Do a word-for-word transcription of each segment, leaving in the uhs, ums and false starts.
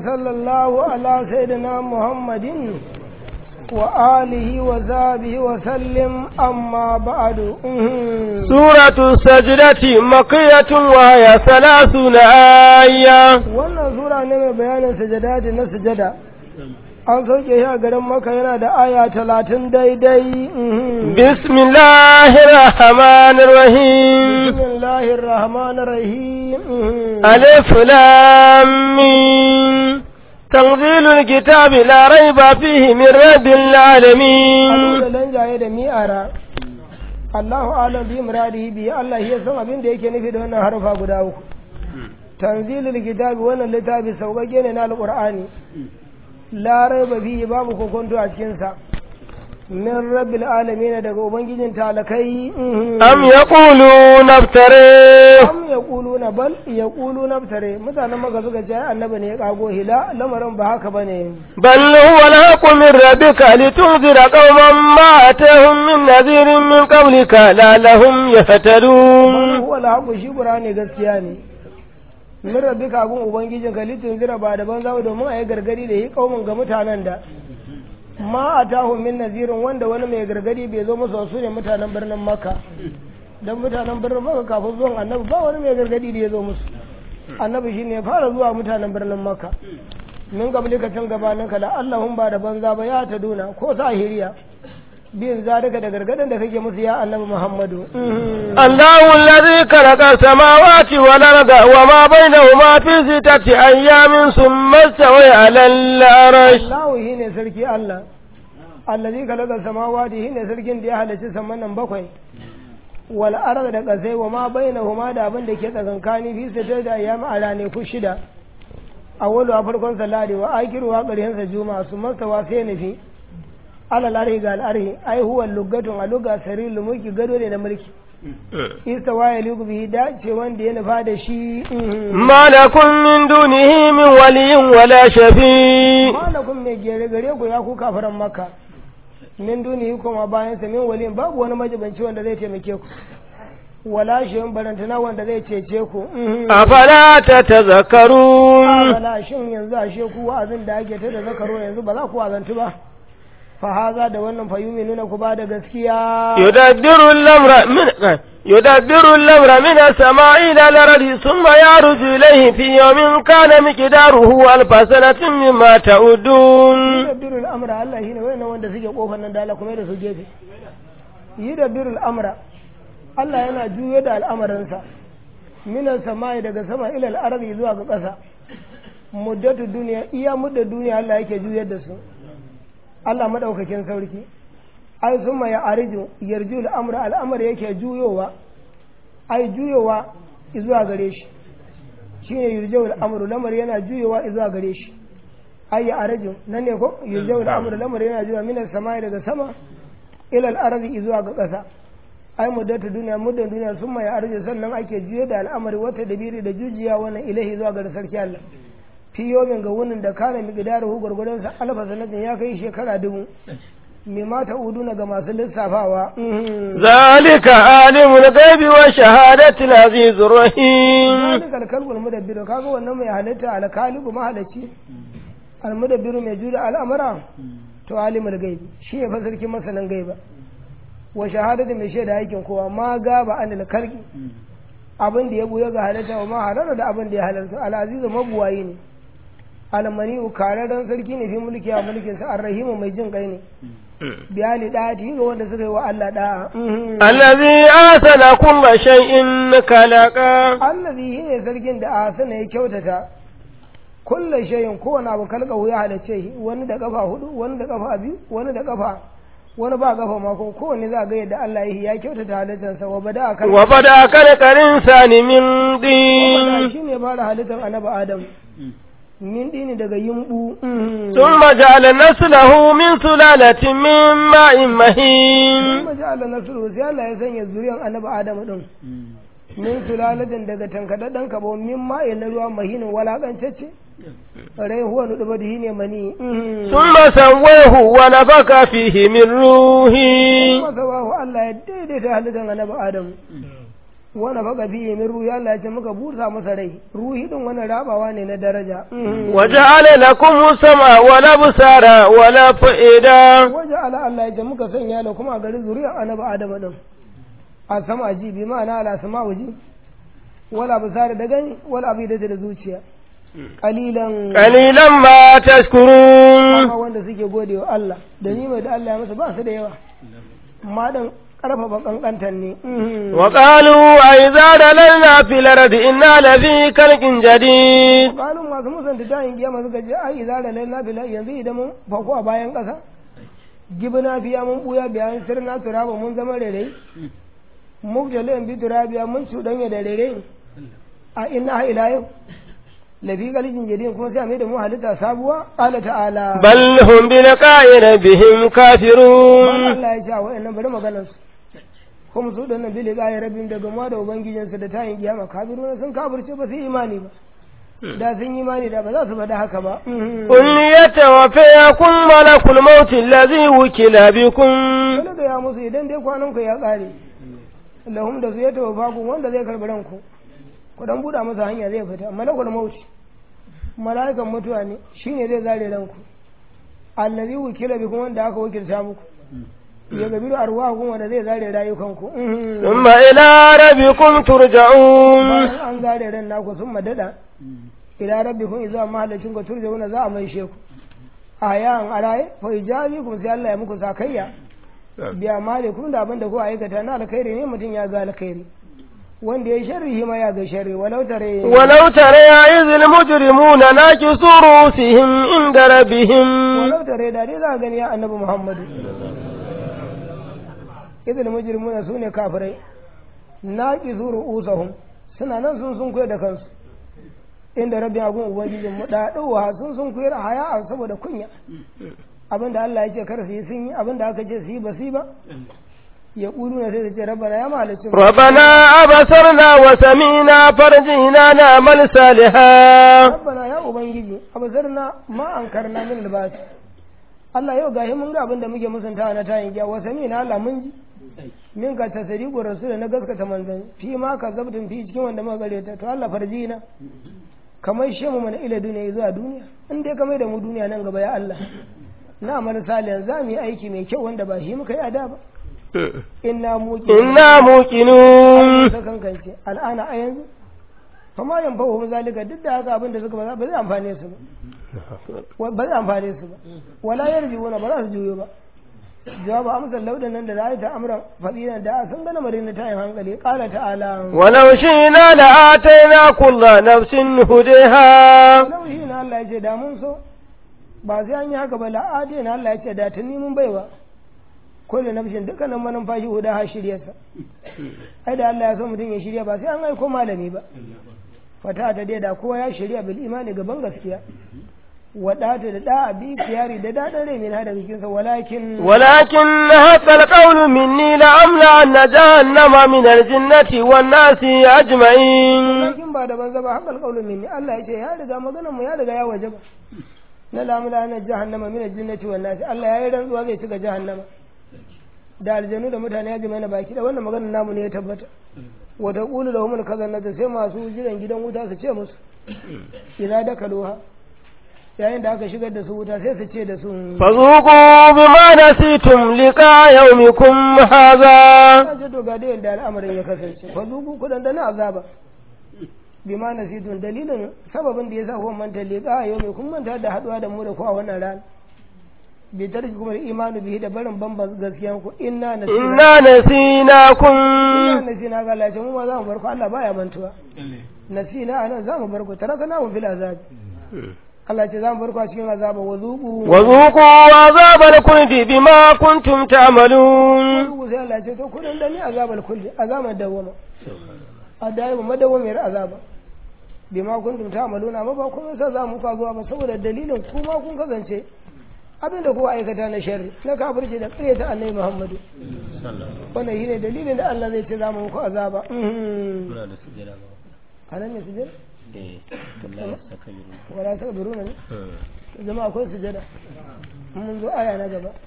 وصلى الله على سيدنا محمد وآله وصحبه وسلم أما بعد. سورة السجدة مكية وهي ثلاثون آية. wannan sura ne mai bayanin sajadati na sujada an sauke shi a garin Makka yana da aya talatin daidai. Bismillahir Rahmanir Rahim. Bismillahir Rahmanir Rahim. Alif Lam Mim. Tanzilul kitabi la raiba fihi min rabbil alamin. Allah jaye da mi'ara. Allahu a'lam bi muradihi bi Allah ya san abin da yake nufi da wannan harfa guda uku. Tanzilul kitabi wannan littafi sauƙaƙe ne na Al-Qur'ani. La raiba fihi babu kokonto a cikin sa. Min rabbil alamin daga ubangijin talakai. Am yaquluna naftare. Am yaquluna bal yaquluna naftare. Mutanen Makka suka ce annabi ne ya kago hila lamarin ba haka bane. Bal huwa al-haqqu min rabbika litunzira qauman ma atahum min nadhirin min qablika la'allahum yahtadun. Bal huwa al-haqqu shi Qur'ani gaskiya ne. Min rabbika gun ubangijin ka litunzira ba da banza domin ayi gargadi da yi kaumin ga mutanen da ma atahum min nadhirin wanda wani mai gargadi bai zo musu su ne mutanen birnin Makka. Dan mutanen birnin Makka kafin zuwan annabi ba wani mai gargadi da ya zo musu. Annabi shine ya fara zuwa mutanen birnin Makka. Min gablika can gabanin ka da Allahun ba da banza ba ya ta duna ko sahiriya bin zalika da gargadin da kake musu ya annabi Muhammadu. Allahu allazi khalaqa samawati wal arda wa ma bainahuma fi sittati ayyamin thumma istawa 'ala al-'arsh. Allahu shine sarki Allah. Allazi khalaqa samawati shine sarkin da ya halicci saman nan bakwai. Wal arda da kasai wa ma bainahuma da abin da ke tsakankani fi sittati ayyamin a ranaku shida. Awwalu a farkon salati wa akiru wa ƙarshen sa juma'a su mastawa sai nufi. Ala larhi ga al'arhi ai huwa lugatun a luga sarilul mulki gado ne na mulki. Istawa ya lugu bihi dace wanda ya nufa da shi. Malakun min dunihi min waliyin wala shafi. Malakun mai gere gare ku ya ku kafaran Makka. Min dunihi kuma bayan sa min waliyin babu wani majibanci wanda zai taimake ku. Wala shin barantana wanda zai cece ku. Afala ta tazakkarun. Afala shin yanzu ashe ku wa'azin da ake ta tazakkaru yanzu ba za ku wa'azantu ba. Fahaza da wannan fayumi nuna ku ba da gaskiya. Yudabbiru al-amra min yudabbiru al-amra min as-sama'i ila al-ardi thumma yaruju ilayhi fi yawmin kana miqdaruhu alf sanatin mimma ta'udun. Yudabbiru al-amra Allah shine wannan wanda suke kofar nan da Allah kuma da su gefe. Yudabbiru al-amra Allah yana juyo da al'amarinsa min as-sama'i daga sama ila al-ardi zuwa ga ƙasa. Muddatu duniya iya mudda duniya Allah yake juyar da su. Allah madaukakin sarki ai summa ya arju yarju al-amra al-amr yake juyowa ai juyowa zuwa gare shi shine yarju al-amru lamar yana juyowa zuwa gare shi ai ya arju nan ne ko yarju al-amru lamar yana juyowa min as-samai daga sama ila al-ardi zuwa ga ƙasa ai muddatu duniya muddan duniya summa ya arju sannan ake juyo da al'amari wata dabiri da jujiya wannan ilahi zuwa ga sarki Allah fi yomin ga wunin da kana miqdaruhu gurgurdan sa alfa sanatin ya kai shekara dubu me mata uduna ga masu lissafawa. Zalika alimul ghaibi wa shahadati al-azizur rahim. Zalika kalbul mudabbir kaga wannan mai halitta al-kalibu mahalaci al-mudabbir mai jura al'amara to alimul ghaibi shi ne fa sarkin masanin gaiba wa shahadati mai shaida aikin kowa ma gaba anil kalki abin da ya buya ga halitta wa ma halara da abin da ya halarta al-azizu mabuwayi ne almani'u kararren sarki ne fi mulki a mulkinsa arrahimu mai jin kai ne biyali dati ga wanda suka yi wa Allah da'a. Allazi asana kulla shay'in khalaqa. Allazi ne sarkin da asana ya kyautata kulla shay'in kowane abu kalqa ya halace shi wani da kafa hudu wani da kafa biyu wani da kafa wani ba kafa ma ko kowanne za ga yadda Allah ya kyautata halittarsa wa bada akal wa bada akal karin sani min din. Shine fara halittar annabi Adam min dini daga yumbu. Thumma ja'ala naslahu min sulalatin min ma'in mahin. Thumma ja'ala naslahu sai Allah ya sanya zuriyar annabi Adam din min sulalatin daga tankadaddan kabo min ma'in na ruwa mahinin walakancacce rai huwa nudubadihi ne mani. Thumma sawwahu wa nafaka fihi min ruhi. Thumma sawwahu Allah ya daidaita halittar annabi Adam wani baka fiye min ruhi Allah ya ce muka busa masa rai ruhi din wani rabawa ne na daraja waja'ala lakum sama wal absara wal afida waja'ala Allah ya ce muka sanya da kuma a garin zuriya annabi Adam din a sama ji bi ma'ana ala sama waji wal absara da gani wal afida da zuciya qalilan qalilan ma tashkurun amma wanda suke godewa Allah da ni mai da Allah ya masa ba su da yawa amma dan karfafa kankantan ne wa qalu aiza dalalna fil ardi inna la fi khalqin jadid qalu masu musan da tayin kiyama suka ce ai aiza dalalna fil yanzu idan mun fako a bayan kasa gibna biya mun buya biyan sirna turaba mun zama rere mubjalin bi turabiya mun cudanya da rere a inna ila yau lafi khalqin jadid kuma sai a mai da mu halitta sabuwa qala ta'ala bal hum bi liqa'i rabbihim kafirun Allah ya ce wa'annan bari maganar su kuma su da nan bile gaya rabin daga ma da ubangijinsu da tayin kiyama kafiruna sun kafirce ba su imani ba da sun yi imani da ba za su bada haka ba qul yatawaffayakum malakul maut allazi wukila bikum kana da ya musu idan dai kwanan ku ya kare lahum da su ya tawaffaku wanda zai karbi ranku ku dan buda masa hanya zai fita malakul maut malaikan mutuwa ne shine zai zare ranku allazi wukila bikum wanda aka wakilta muku ya gabiru arwahukum wanda zai zare rayukanku thumma ila rabbikum turja'un an zare ran naku thumma dada ila rabbikum idza mahallacin ku turja'una za a maishe ku ayan araye fa ijabikum sai Allah ya muku sakayya biya malikum da abinda ku aikata na alkhairi ne mutun ya ga alkhairi wanda ya sharri ma ya ga sharri walau tare walau tare izil mujrimuna nakisu rusihim inda rabbihim walau tare da dai za gani ya annabi Muhammadu idan mujrimuna sune kafirai naqizu ru'usahum suna nan sun sun koyar da kansu inda rabbi agun ubangijin mu da dawa sun sun koyar haya saboda kunya abinda Allah ya ce kar su yi sun yi abinda aka ce su yi ba su ba ya kulu na sai su ce rabbana ya mahalicin rabbana abasarna wa samina farjina na amal salihah rabbana ya ubangiji abasarna ma ankarna min libas Allah yau gahi mun ga abinda muke musunta na tayin giya wa samina Allah mun ji min ka tasdiqu rasul na gaskata manzon fi ma ka zabtun fi cikin wanda muka gare ta to Allah farjina kamar shi mu mana ila duniya zuwa duniya in dai kamar da mu duniya nan gaba ya Allah na amal salihan za mu yi aiki mai kyau wanda ba shi muka yi ada ba inna muqinun inna muqinun sakan kance al'ana a yanzu kuma yan bawo zalika duk da haka abin da suka ba zai amfane su ba ba zai amfane su ba wala yarjiuna ba za su juyo ba jawaba amsal laudan nan da zai ta amran fadina da sun gana marina ta yin hankali qala ta'ala walau shi'na la atayna kullu nafsin hudaha walau shi'na Allah ya ce da mun so ba sai an yi haka ba la atayna Allah ya ce da tuni mun baiwa kullu nafsin dukkanin manumfashi hudaha shiryarsa ai da Allah ya so mutum ya shirya ba sai an aiko malami ba fata ta dai da kowa ya shirya bil imani gaban gaskiya wadata da da'a bi kiyari da dadan rai min hada bikin sa walakin walakin hatta alqawlu minni la amla an jahannama min aljinnati wan nasi ajma'in walakin ba da banza ba hatta alqawlu minni Allah ya ce ya riga maganar mu ya riga ya wajaba na la amla an jahannama min aljinnati wan nasi Allah ya yi rantsuwa zai ci ga jahannama da aljanu da mutane ya jima na baki da wannan maganar namu ne ya tabbata wa taqulu lahum alkazanatu sai masu jiran gidan wuta su ce musu ila dakaluha yayin da aka shigar da su wuta sai su ce da su fazuqu bima nasitum liqa yawmikum hadha kaje to ga da yanda al'amarin ya kasance fazuqu kudan da na azaba bima nasitum dalilin sababin da yasa ku manta liqa yawmikum manta da haduwa da mu da ku a wannan rana bi tarki kuma imanu bihi da barin bamban gaskiyan ku inna nasina inna nasinakum inna nasina ga Allah mu ma za mu bar ku Allah baya mantuwa nasina anan za mu bar ku tarakana mu fil azab Allah ce za mu bar ku a cikin azaba wa zuqu wa zuqu azabal kulli bima kuntum ta'malun zuqu sai Allah ce to kudin da ni azabal kulli azaban dawama adai mu madawamiyar azaba bima kuntum ta'maluna amma ba kun sa za mu ka zuwa ba saboda dalilin kuma kun kasance abinda kowa aikata na sharri na kafirci da ƙaryata annabi Muhammadu wannan shine dalilin da Allah zai ce za mu muku azaba muna da sujjada ba anan ne sujjada eh wallahi sakayru wala sakbiruna ne jama'a akwai sujada mun zo aya na gaba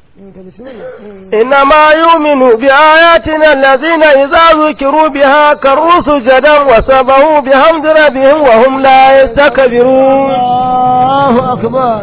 إنما يؤمن بآياتنا الذين إذا ذكروا بها كروا سجدا وسبحوا بحمد ربهم وهم لا يستكبرون. الله أكبر.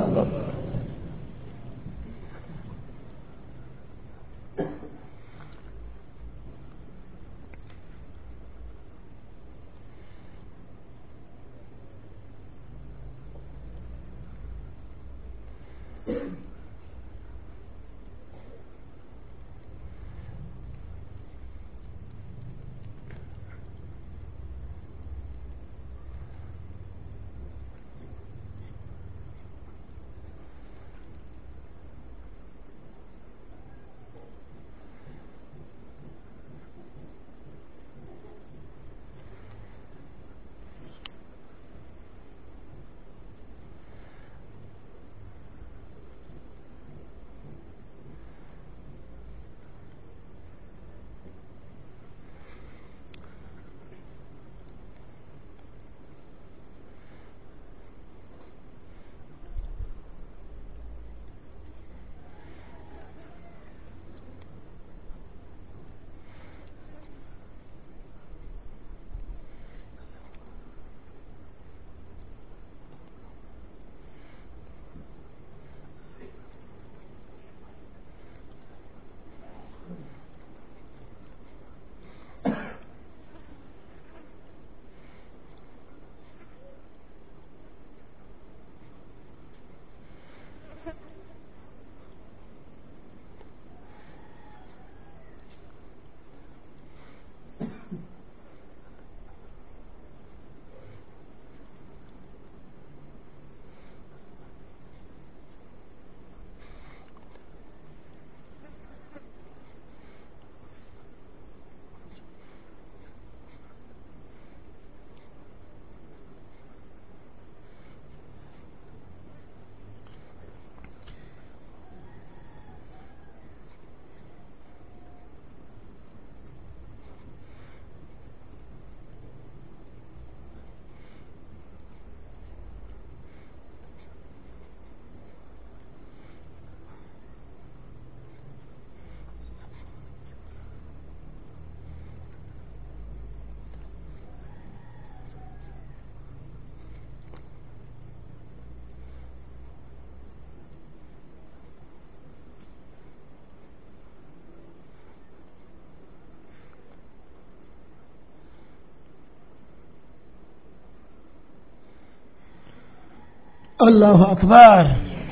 الله أكبر.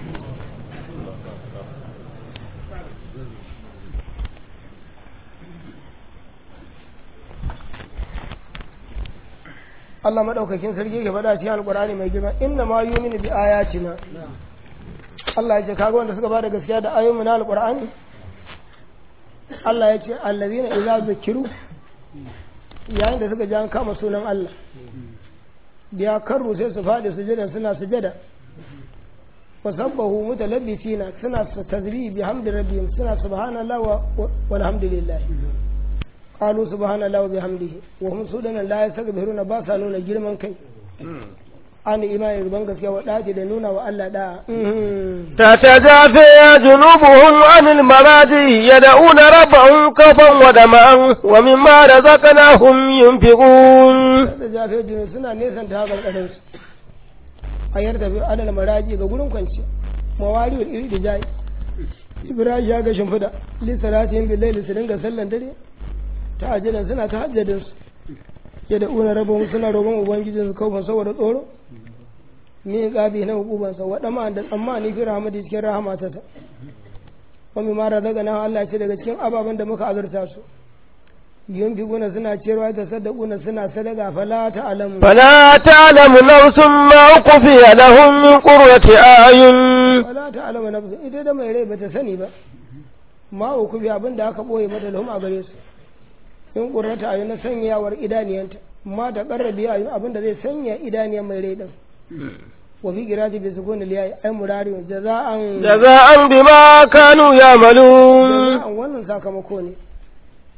Allah madaukakin sarki ke faɗa cikin alƙur'ani mai girma inna ma yu'minu bi ayatina. Allah ya ce kaga wanda suka bada gaskiya da ayoyin na alƙur'ani Allah ya ce allazina idza zukiru yayin da suka ji an kama sunan Allah biya karru sai su faɗi sujada suna sujada wasabbahu mutalabbisina suna tasbihi bihamdi rabbihim suna subhanallahi wa walhamdulillah qalu subhanallahi wa bihamdihi wa hum sudana la yastaghfiruna ba sa nuna girman kai an imani ruban gaskiya wa dace da nuna wa Allah da tatajafa junubuhum anil maradi yad'una rabbahum khawfan wa dama'an wa mimma razaqnahum yunfiqun. Tatajafa junub suna nesan ta gargadan su ayar da adal maraji ga gurin kwanci mawari wal iri da jayi Ibrahim ya ga shimfida li salatin bil layli su dinga sallan dare ta ajidan suna ta hajjadin su yad'una rabbahum suna roƙon ubangijin su kawfan saboda tsoro min gabi na hukubansa waɗama da tsammani fi rahmati cikin rahamata ta wani mara daga nan Allah ce daga cikin ababen da muka azurta su yin fi guna suna cewa ta sadakuna suna sadaka fala ta alamu fala ta alamu nafsun ma ukhfiya lahum min qurrati ayun fala ta alamu nafsun ita da mai rai bata sani ba ma ukhfiya abin da aka boye mata lahum a gare su min qurrati ayun na sanyawar idaniyanta ma ta qarrabi ayun abin da zai sanya idaniyan mai rai din وفي قراءة بسكون الياء أي مراري جزاء جزاء بما كانوا يعملون جزاء wannan sakamako ne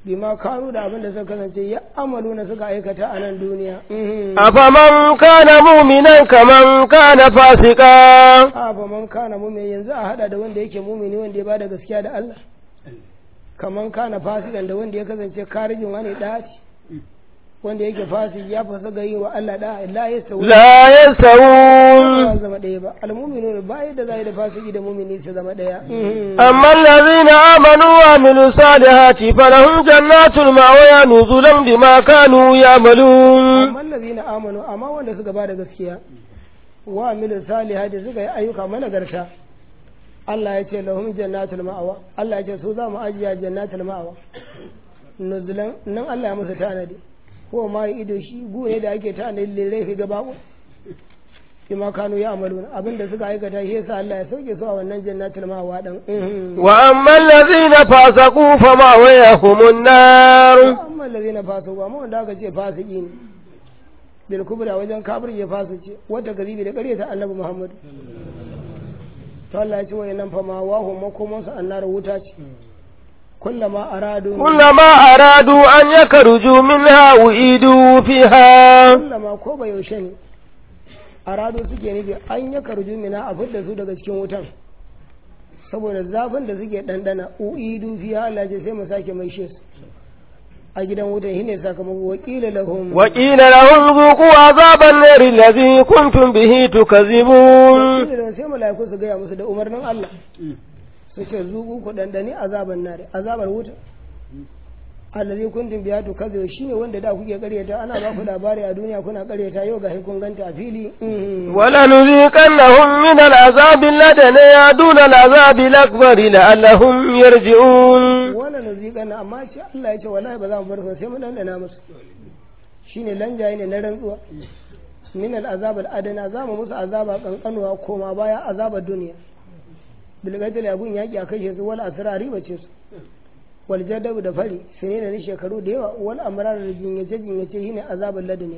bima kanu da abin da suka kasance ya amalu na suka aikata a nan duniya afaman kana mu'minan kaman kana fasika afaman kana mu'min yanzu a hada da wanda yake mu'mini wanda ya bada gaskiya da Allah kaman kana fasikan da wanda ya kasance karijin wani daci wanda yake fasik ya fasa ga yi wa Allah da la yasawu la yasawu ba zama daya ba almu'minu ba yadda zai da fasiki da mu'mini su zama daya amma allazina amanu wa amilu salihati falahum jannatul ma'wa nuzulan bima kanu ya'malun amma allazina amanu amma wanda suka ba da gaskiya wa amilu salihati suka yi ayyuka managarta Allah ya ce lahum jannatul ma'wa Allah ya ce su za mu ajiya jannatul ma'wa nuzulan nan Allah ya musu tanadi ko ma ido shi gu ne da ake ta ne lere fi gaba ku kuma kanu ya amalu abinda suka aikata shi yasa Allah ya sauke su a wannan jannatul ma'wa dan wa amma allazina fasaqu fa ma wayahumun nar amma allazina fasaqu amma wanda aka ce fasiki ne bil kubra wajen kafir ya fasice wata gazibi da ƙaryata annabi Muhammad to Allah ya ce wayannan fa ma wahum makomansu annar wuta ce كلما أرادوا كلما أرادوا أن يخرجوا منها أعيدوا فيها كلما كوبا يوشني أرادوا suke nufi an ya karju mina a fidda su daga cikin wutan saboda zafin da suke dandana uidu fiha Allah ya sai mu sake mai shi a gidan wutan shine sakamako wakila lahum wakila lahum zuqu azaban nar alladhi kuntum bihi tukazibun sai malaiku su ga musu da umarnin Allah su ce zuku ku dandani azaban nare azabar wuta allazi kuntum biya to kazo shine wanda da kuke karyata ana ba ku labari a duniya kuna karyata yau ga kun ganta a fili wala nuziqannahum min al'azabi alladhi yaduna al'azabi al-akbar la'allahum yarji'un wala nuziqanna amma ce Allah ya ce wallahi ba za mu bar su sai mu dandana musu shine lanjaye ne na rantsuwa min al'azab al-adna za mu musu azaba kankanuwa koma baya azabar duniya bilgatil abun yaki a kashe su wal asrari bace su wal jadabu da fari sai ne shekaru da yawa wal amrar da jinyace jinyace shine azabul ladani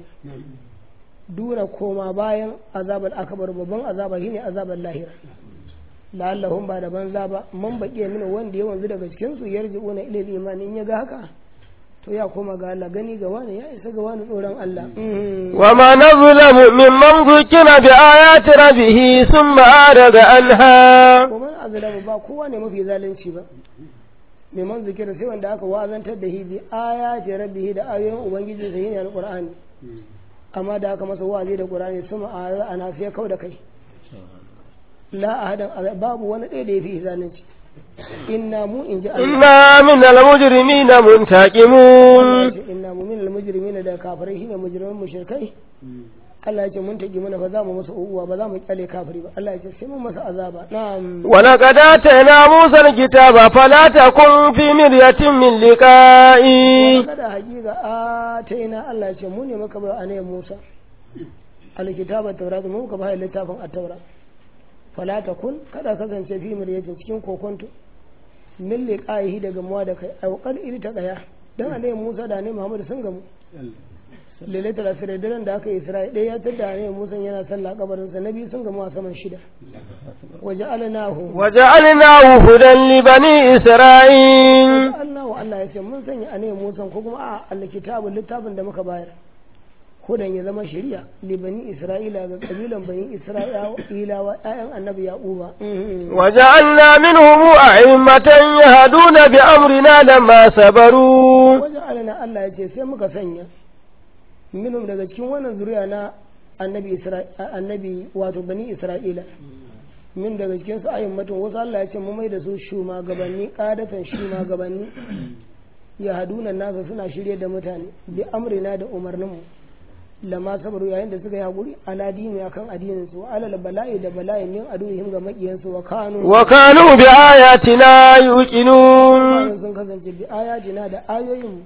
dura koma bayan azabul akbar babban azaba shine azabul lahira la'allahum ba da banza ba man baqiya min wanda yawan zu daga cikin su yarji'una ila al-iman in yaga haka to ya koma ga Allah gani ga wani ya isa ga wani tsoron Allah wa ma nazlamu mimman zukira bi ayati rabbih thumma arada anha wa man azlamu ba kowa ne mafi zalunci ba mimman zukira sai wanda aka wazantar da shi bi ayati rabbih da ayoyin ubangiji sai ne alqur'ani amma da aka masa wazi da qur'ani thumma arada ana sai kau da kai la ahadan babu wani ɗaya da yafi zalunci inna mu in ji inna min al-mujrimin muntaqimun inna mu min al-mujrimin da kafirai shine mujrimin mushrikai Allah ya ce mun taki mana fa za mu masa uwa ba za mu kyale kafiri ba Allah ya ce sai mun masa azaba na'am wa laqad atayna Musa al-kitaba fala takun fi miryatin min liqa'i kada hakika atayna Allah ya ce mu ne muka ba anai Musa al-kitaba tawrat mu muka ba littafin at-taurat fala takun kada kasance fi miryatin cikin kokonto min liqa'ihi daga muwa da kai ai wakar iri ta daya dan anai Musa da anai Muhammad sun gamu lailatul asr daren da aka Isra'i dai ya tada anai Musa yana sallah kabarin sa nabi sun gamu a saman shida waja'alnahu waja'alnahu hudan li bani Isra'il waja'alnahu Allah ya ce mun sanya anai Musa ko kuma a alkitabul littafin da muka bayar hudan ya zama shari'a li bani Isra'ila ga kabilan bani Isra'ilawa ƴaƴan annabi Yaquba waja'alna minhum a'immatan yahduna bi amrina lamma sabaru waja'alna Allah ya ce sai muka sanya minhum daga cikin wannan zuriya na annabi Isra'ila annabi wato bani Isra'ila min daga cikin su a'immatan wasu Allah ya ce mu mai da su shugabanni qadatan shugabanni yahduna nasu suna shirye da mutane bi amrina da umarninmu lama sabaru yayin da suka yi haƙuri ala dini akan addinin su alal bala'i da bala'i min aduhim ga makiyan su wa kanu wa kanu bi ayatina yuqinun sun kasance bi ayatina da ayoyin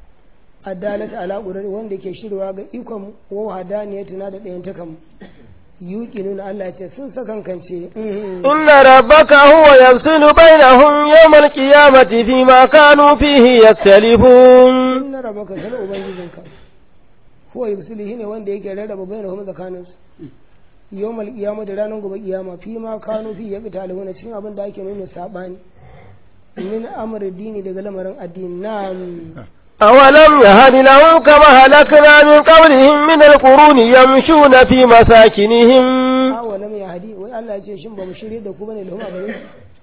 adalat ala qur'ani wanda ke shirwa ga ikon wa hadaniyatina da dayan takan yuqinun Allah ya ce sun sakankance inna rabbaka huwa yafsilu bainahum yawmal qiyamati fima kanu fihi yaktalifun inna rabbaka sai ubangijinka huwa yuslihi ne wanda yake rarraba bainahum tsakanin su yawmal qiyamah da ranar gobe kiyama fi ma kanu fi yaqtaluna cikin abin da ake nuna sabani min amri dini daga lamarin addini na'am أولم يهد لهم كما هلكنا من قبلهم من القرون يمشون في مساكنهم awalam ya hadi wai Allah ya ce shin ba mu shirye da ku bane lahum a gare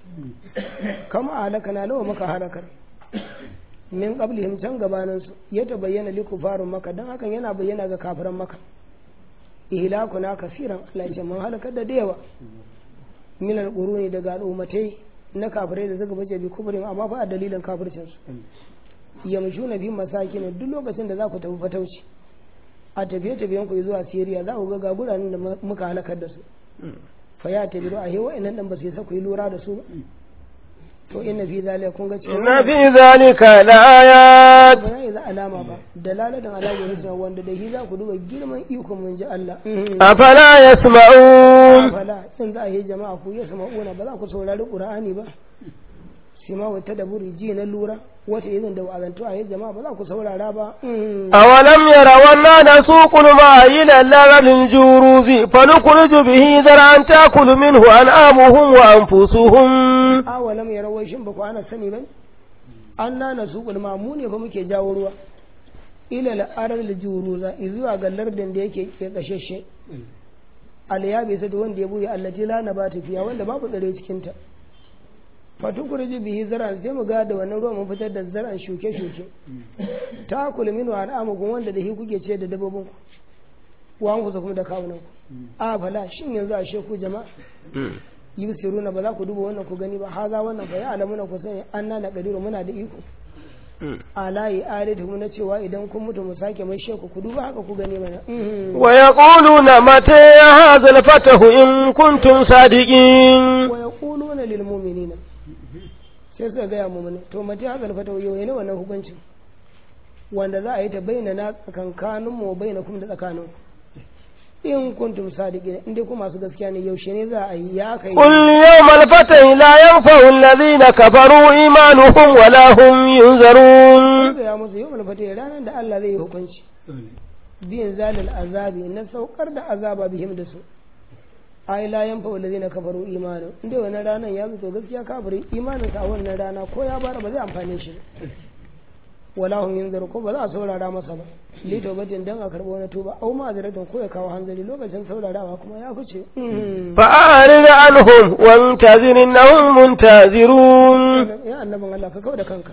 su kama halakana lawa maka halakar min qablihim can gabanin su ya tabayyana li kufarun maka dan hakan yana bayyana ga kafiran maka ihlakuna kasiran Allah ya ce mun halakar da yawa min alquruni daga al'ummatai na kafirai da suka bace bi kufurin amma fa a dalilin kafircin su yamshuna bi masakin duk lokacin da za ku tafi fatauci a tafiye tafiyen ku zuwa Syria za ku ga ga guranin da muka halakar da su fa ya tabiru a hewa inan dan ba su sa ku yi lura da su ba to inna fi zalika kun ga cewa inna fi zalika la'ayat ba ya za alama ba dalalatan alaji ne cewa wanda da shi za ku duba girman iko mun ji Allah afala yasma'un afala in za a yi jama'a ku yasma'una ba za ku saurari Qur'ani ba sima wata da buri ji na lura wata irin da wa'azantu a yi jama'a ba za ku saurara ba awalam yarawanna nasuqul ma'a ila al-laril juruzi fanukhriju bihi zar'an ta'kulu minhu an'amuhum wa anfusuhum awalam yarawai shin ba ku ana sani ba anna nasuqul ma'a mu ne fa muke jawo ruwa ila al-laril juruza izuwa ga lardin da yake ke kasheshe al-yabi sai wanda ya buya allati la nabata fiya wanda babu tsare cikin ta fatukurji bihi zaran sai mu ga da wannan ruwan mun fitar da zaran shuke-shuke ta kulmin wa al'amukum wanda da hi kuke ce da dabbobin ku wa ku kuma da kawunan ku a fala shin yanzu a sheku jama'a yusiruna ba za ku duba wannan ku gani ba haza wannan fa ya alamuna ku sani anna na qadiru muna da iko alayi alatu na cewa idan kun mutu mu sake mai sheku ku duba haka ku gani mana wa yaquluna mata hadha al-fatahu in kuntum sadiqin wa yaquluna lil mu'minina sai suka gaya mu mana to mace haka alfata yau ne wannan hukuncin wanda za a yi ta bayyana na tsakankanin mu bayyana kuma da tsakanin in kuntum sadiqin in dai kuma masu gaskiya ne yaushe ne za a yi ya kai qul yawmal fatahi la yanfa'u alladhina kafaru imanuhum wa la hum yunzarun ya musu yawmal fatahi ranar da Allah zai yi hukunci bin zalil azabi na saukar da azaba bihim da su ai la yanfa wallazina kafaru imanu inda wannan ranan ya zo gaskiya kafiri imanin sa wannan rana ko ya bara ba zai amfane shi wala hum yanzuru ko ba za a saurara masa ba li tawbatin dan a karbo wani tuba au ma azratin ko ya kawo hanzari lokacin saurarawa kuma ya fice fa arid anhum wa muntazir innahum muntazirun ya annabin Allah ka kawo da kanka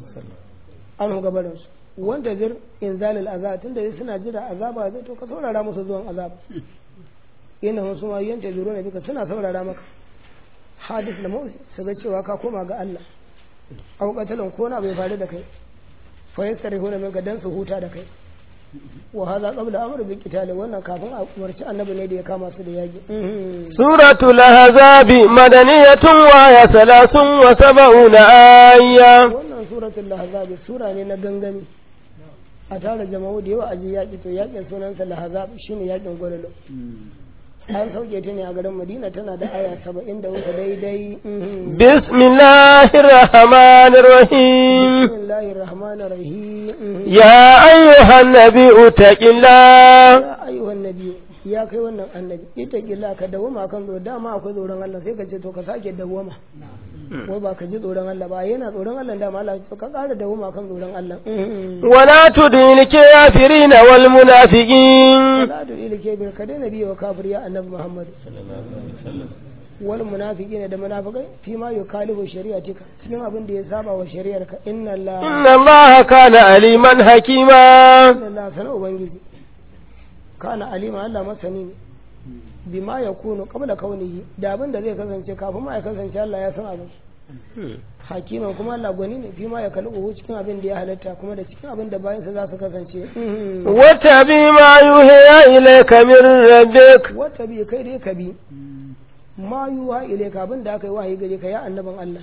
an gabarin su wanda zir inzalil azab tunda suna jira azaba zai to ka saurara musu zuwan azaba yana wasu ma yanta zuru ne bika suna saurara maka hadis da mawuzi su ga cewa ka koma ga Allah au katalan ko na bai faru da kai fa yasrihu na minka dan su huta da kai wa hada qabla amr bil qital wannan kafin a umarci annabi ne da ya kama su da yaki suratul ahzab madaniyatun wa ya salasun wa sab'una ayya wannan suratul ahzab sura ne na gangami a tare jama'u da yawa aji yaki to yakin sunansa lahazab shine yakin gwalalo an sauke ta ne a garin Madina tana da aya saba'in da uku daidai bismillahir rahmanir rahim bismillahir rahmanir rahim ya ayyuhan nabiyyu taqillah ya ayyuhan nabiyyu ya kai wannan annabi itaqillah ka dawoma kan zo dama akwai tsoron Allah sai ka ce to ka sake dawoma wai ba ka ji tsoron Allah ba yana tsoron Allah da ma Allah ka ƙara dawoma kan tsoron Allah wala tudil kafirin wal munafiqin wala tudil kafirin ka daina biyo kafir ya annabi Muhammad sallallahu alaihi wasallam wal munafiqina da munafikai fi ma yukalifu shari'atika cikin abin da ya saba wa shari'arka inna Allah inna Allah kana aliman hakima inna Allah sana ubangiji kana alima Allah masani ne bima ya kunu qabla kaunihi da abin da zai kasance kafin ma ya kasance Allah ya san abin hakiman kuma Allah gwani ne bima ya kalbu cikin abin da ya halatta kuma da cikin abin da bayan sa za su kasance wata bi ma yuhiya ilayka min rabbik wata bi kai dai ka bi ma yuha ilayka abin da aka yi wahayi gare ka ya annabin Allah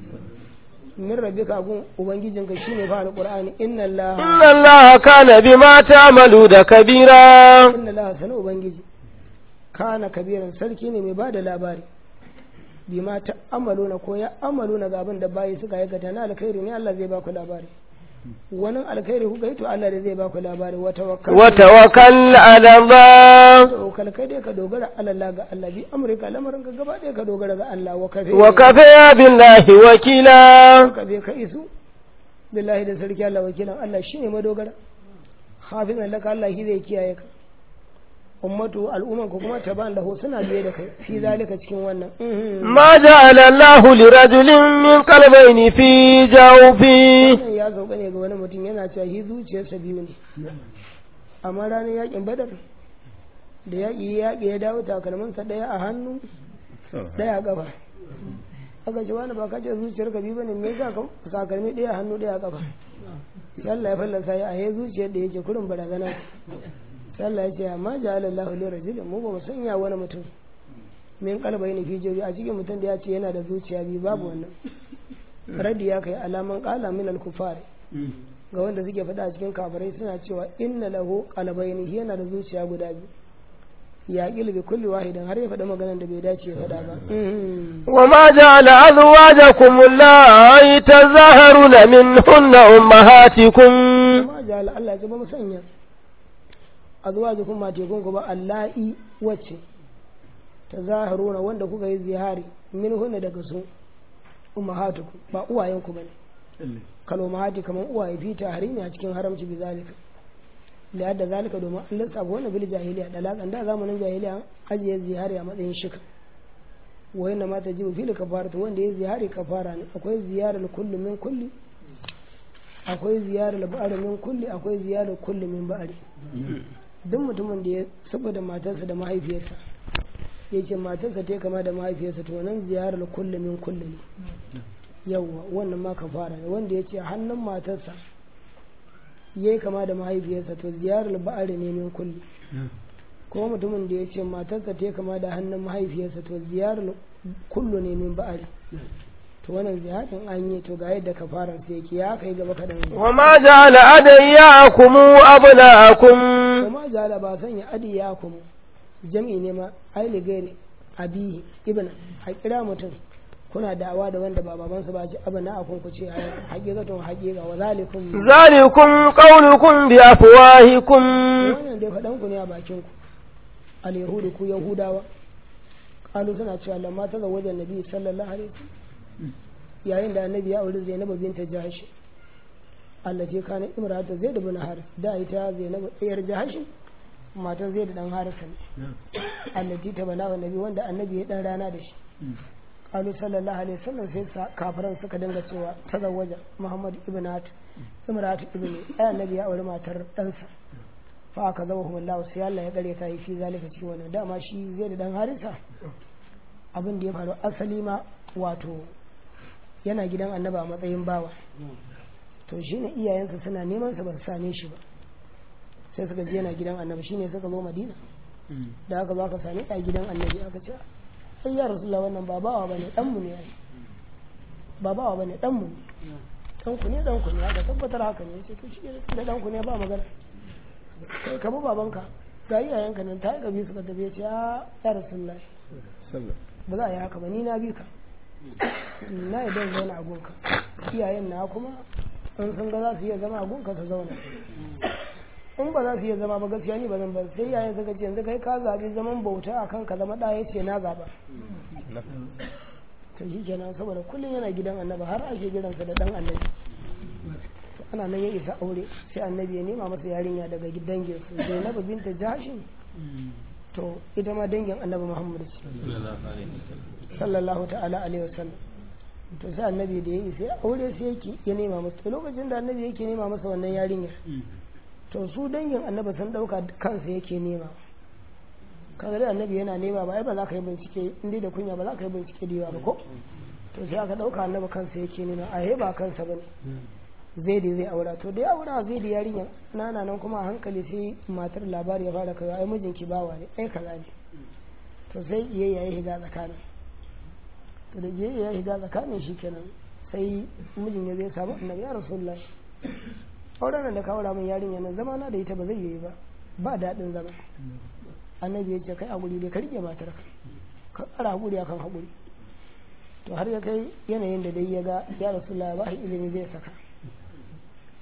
min rabbika gun ubangijinka shine fa alqur'ani inna Allah inna Allah kana bima ta'malu da kabira inna Allah sana ubangiji kana kabiran sarki ne mai ba da labari bi ma ta amaluna ko ya amaluna ga abin da bayi suka aikata na alkhairi ne Allah zai ba ku labari wani alkhairi kuka yi to Allah da zai ba ku labari wa tawakkal wa tawakkal ala Allah tawakkal kai dai ka dogara Allah ga Allah bi amurka lamarin ka gaba ɗaya ka dogara ga Allah wa kafe wa kafa billahi wakila kafe ka isu billahi da sarki Allah wakilan Allah shine madogara hafizan laka Allah shi zai kiyaye ka ummatu al'umman ku kuma taban lahu suna biye da kai fi zalika cikin wannan ma ja'ala Allahu li rajulin min qalbayni fi jawfi ya sauka ne ga wani mutum yana cewa shi zuciyarsa biyu ne amma ranar yakin badar da yaki yaki ya dawo takalmansa daya a hannu daya a gaba aka ce wani ba ka ce zuciyarka biyu bane me yasa ka takalmi daya a hannu daya a gaba sai Allah ya fallasa ya a zuciyar da yake kurin barazana sai Allah ya ce amma ja'ala Allahu li rajulin mu ba mu sanya wani mutum min kalbai ne fi jawfi a cikin mutum da ya ce yana da zuciya biyu babu wannan radi ya kai alaman qala min al-kufar ga wanda suke faɗa a cikin kafirai suna cewa inna lahu qalbayni yana da zuciya guda biyu ya kilbi kulli wahidin har ya faɗa maganar da bai dace ya faɗa ba wa ma ja'ala azwajakum allati tazaharuna minhunna ummahatikum ma ja'ala Allah ya ba mu sanya azwajukum matekun ku ba allahi wacce tazaharuna wanda kuka yi zihari minhunna daga su ummahatukum ba uwayen ku bane kalo mahati kaman uwaye fi tahrimi a cikin haramci bi zalika da yadda zalika domin Allah sabo wannan bil jahiliya da lakan da zamanin jahiliya ajiye zihari a matsayin shika wayanda mata jibu fil kafaratu wanda ya zihari kafara ne akwai ziyarar kullu min kulli akwai ziyarar ba'ar min kulli akwai ziyarar kullu min ba'ari duk mutumin da ya saboda matarsa da mahaifiyarsa yace matarsa ta kama da mahaifiyarsa to nan ziyarar kullu min kulli ne yawwa wannan ma kafara ne wanda yace hannun matarsa yayi kama da mahaifiyarsa to ziyarar ba'ari ne min kulli ko mutumin da yace matarsa ta kama da hannun mahaifiyarsa to ziyarar kullu ne min ba'ari to wannan ziyarin an yi to ga yadda kafaran sai yake ya kai gaba kadan wa ma ja'ala adiyakum abnaakum wa ma ja'ala ba sanya adiyakum jami'i ne ma ai ligere abi ibn a kira mutum kuna da'awa da wanda ba babansa ba ci abana akun ku ce haqiqatun haqiqa wa zalikum zalikum qawlukum bi afwahikum wannan dai fadan ku ne a bakin ku al yahudu ku yahudawa qalu suna cewa lamma ta zawaja nabi sallallahu alaihi wasallam yayin da annabi ya aure Zainab binta Jahash Allah ce kana imratu Zaid ibn Harith da ita Zainab ɗiyar Jahash matan Zaid dan Harith ne Allah ta bana wa nabi wanda annabi ya dan rana da shi qalu sallallahu alaihi wasallam sai kafiran suka dinga cewa tazawwaja Muhammad ibn Hat imratu ibn ay annabi ya aure matar ɗansa fa aka zama Allah sai Allah ya gare ta yi fi zalika cikin wannan dama shi Zaid dan Harisa abin da ya faru asali ma wato yana gidan annaba a matsayin bawa to shine iyayensa suna neman sa ba su same shi ba sai suka je yana gidan annabi shine suka zo Madina da aka zo aka same a gidan annabi aka ce ai ya rasulullah wannan ba bawa bane dan mu ne ai ba bawa bane dan mu dan ku ne dan ku ne aka tabbatar haka ne sai to shi da dan ku ne ba magana kai ka bi babanka ga iyayenka nan ta ga bi suka tabe ce ya rasulullah ba za a yi haka ba ni na bi ka na idan zauna a gunka iyayen na kuma in sun ga za su iya zama a gunka su zauna in ba za su iya zama ba gaskiya ni ba zan bar sai iyayen suka ce yanzu kai ka zabi zaman bauta akan ka zama ɗaya ce na zaba to shi kenan saboda kullum yana gidan annabi har ake gidansa da dan annabi ana nan ya isa aure sai annabi ya nema masa yarinya daga dangin su Zainab binta Jahshin to ita ma dangin annabi Muhammad sallallahu ta'ala alaihi wasallam to sai annabi da yayi sai aure sai yake ya nema masa to lokacin da annabi yake nema masa wannan yarinyar to su dangin annabi sun dauka kansa yake nema kaga da annabi yana nema ba ai ba za ka yi bincike indai da kunya ba za ka yi bincike da ba ko to sai aka dauka annabi kansa yake nema a ba kansa bane zai da zai aura to da ya aura zai da yarinyar nana nan kuma a hankali sai matar labari ya fara kaza ai mijinki bawa ne ai kaza ne to sai iyayya ya higa tsakanin to da iyayya ya higa tsakanin shikenan sai mijin ya zai samu annabi ya rasulullahi auren nan da ka aura min yarinya nan zama na da ita ba zai yi ba ba daɗin zama annabi ya ce kai a guri dai ka rike matar ka ƙara haƙuri akan haƙuri to har ya kai yanayin da dai ya ga ya rasulullahi ba shi ilimi zai saka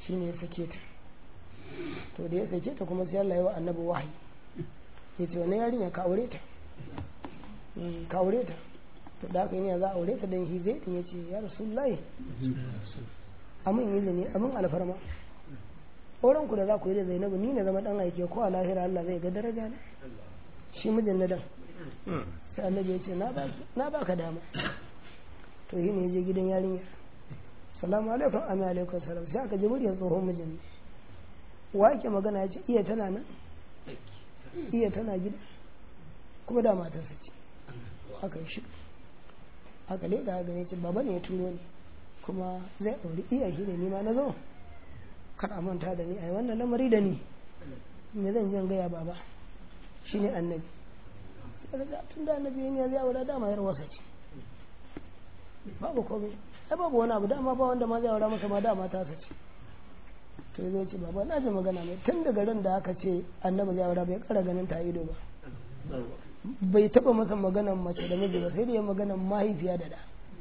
shine ya sake ta to da ya sake ta kuma sai Allah ya wa annabi wahayi ya ce wani yarinya ka aure ta ka aure ta to da aka yi ne za a aure ta dan shi zai ya ce ya rasulullahi amin izini amin alfarma auren ku da za ku yi da Zainabu ni ne zama dan aike ko a lahira Allah zai ga daraja na shi mijin na dan sai annabi ya ce na baka dama to yi ne je gidan yarinya salamu alaikum amin alaikum salam sai aka ji muryar tsohon mijin wa yake magana ya ce iya tana nan iya tana gida kuma da matarsa ce aka yi shi aka leda ga ya ce baba ne ya turo ni kuma zai auri iya shi ne nima na zo kar a manta da ni a yi wannan lamari da ni me zan jan gaya baba shi ne annabi tun da annabi ne ya zai aura dama yar wasa ce babu komai ai babu wani abu dama ba wanda ma zai aura masa ma dama ta sace to zai ce baba na ji magana mai tun daga ran da aka ce annabi zai aura bai kara ganin ta ido ba bai taba masa maganan mace da miji ba sai da ya maganan mahaifiya da da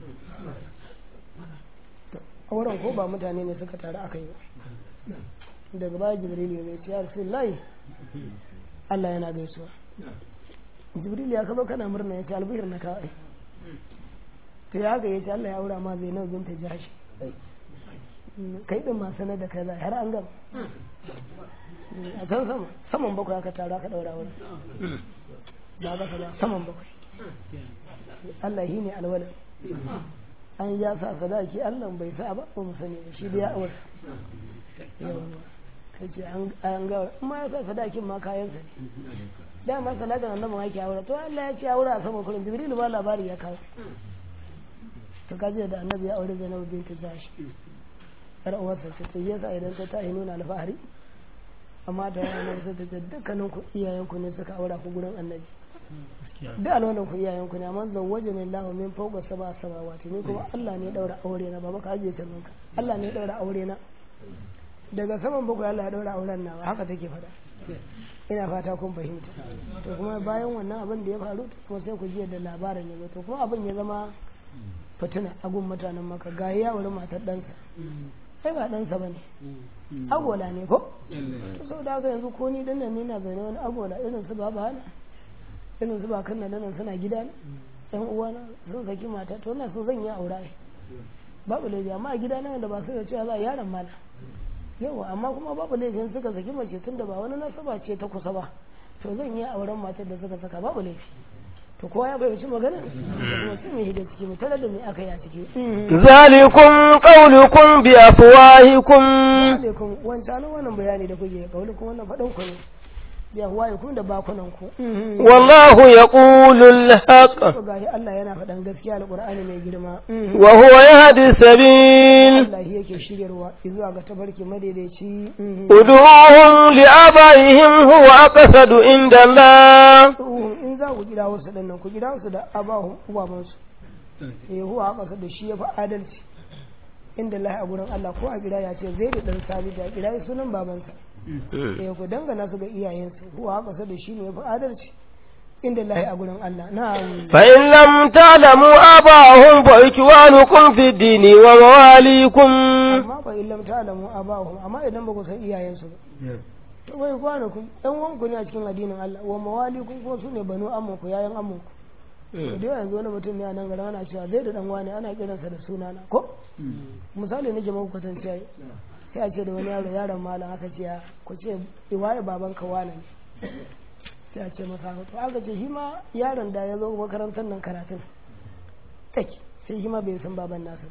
auren ko ba mutane ne suka taru aka yi ba daga baya jibril ya ce ya rasulullahi Allah yana gaisuwa jibril ya kazo kana murna ya ce albihir na kawai to ya ga ya ce Allah ya aura ma Zainab binta Jahsh kai din ma sanar da kai har an gama a can sama saman bakwai aka taru aka daura wani ba ga ba saman bakwai Allah shi ne alwala an ya sa sadaki Allah bai sa ba ba mu sani ba shi da ya aure kace an ga amma ya sa sadakin ma kayan sa ne dama salatin annabi ake aure to Allah ya ce aure a sama kullum Jibril ba labari ya kawo to kaje da annabi ya aure Zainab binti Jahsh har uwarsa ce to yasa idan ta tahi nuna alfahari amma da yana sai ta dukkanin ku iyayen ku ne suka aura ku gurin annabi da alwalan ku iyayen ku ne amma zawwaje ne Allah min fawqa sab'a samawati ne kuma Allah ne ya daura aure na baba ka aje ta ninka Allah ne ya daura aure na daga saman bakwai Allah ya daura auren nawa haka take fada ina fata kun fahimta to kuma bayan wannan abin da ya faru kuma sai ku ji da labarin ya to kuma abin ya zama fitina a gun mutanen maka ga ya wurin matar ɗansa sai ba ɗansa ba ne agola ne ko sau da haka yanzu ko ni ɗan nan ne na zaune wani agola irin su ba ba na irin su ba kan na nan suna gida na ɗan uwana sun saki mata to na so zan yi aura babu laifi amma a gida na wanda ba su da cewa za a yaron mala yawa amma kuma babu laifin suka saki mace tun da ba wani nasaba ce ta kusa ba to zan yi auren matar da suka saka babu laifi to kowa ya fahimci magana kuma sai mai hidda ciki mu tare da me aka yi a ciki zalikum qawlukum bi afwahikum zalikum wancan wannan bayani da kuke qawlukum wannan fadan ku ne bi afwahikum da bakunan ku wallahu yaqulu al-haq gashi Allah yana fadan gaskiya alqur'ani mai girma wa huwa yahdi sabil Allah yake shiryarwa zuwa ga tabarki madaidaici ud'uhum li abaihim huwa aqsadu inda Allah in za ku gida wasu ɗannan ku gida wasu da abahun ubabansu eh huwa haka da shi ya fi adalci inda Allah a gurin Allah ko a gida ya ce zai da ɗan sabita a gida ya sunan babansa eh ku dangana su ga iyayensu huwa haka da shi ne ya fi adalci inda Allah a gurin Allah na'am fa in lam ta'lamu abahum fa ikwanukum fi dini wa mawalikum amma fa in lam ta'lamu abahum amma idan ba ku san iyayensu ba to bai kwana ku ɗan wanku ne a cikin addinin Allah wa mawali kun ko su ne banu amman ku yayan amman ku to da yanzu wani mutum ne a nan garin ana cewa zai da dan wani ana kiransa da sunana ko misali nake muku kwatance sai a ce da wani yaro yaron malam aka ce ku ce iwaye baban ka wani ne sai a ce masa to aka ce shi ma yaron da ya zo makarantar nan karatun take sai shi ma bai san baban nasa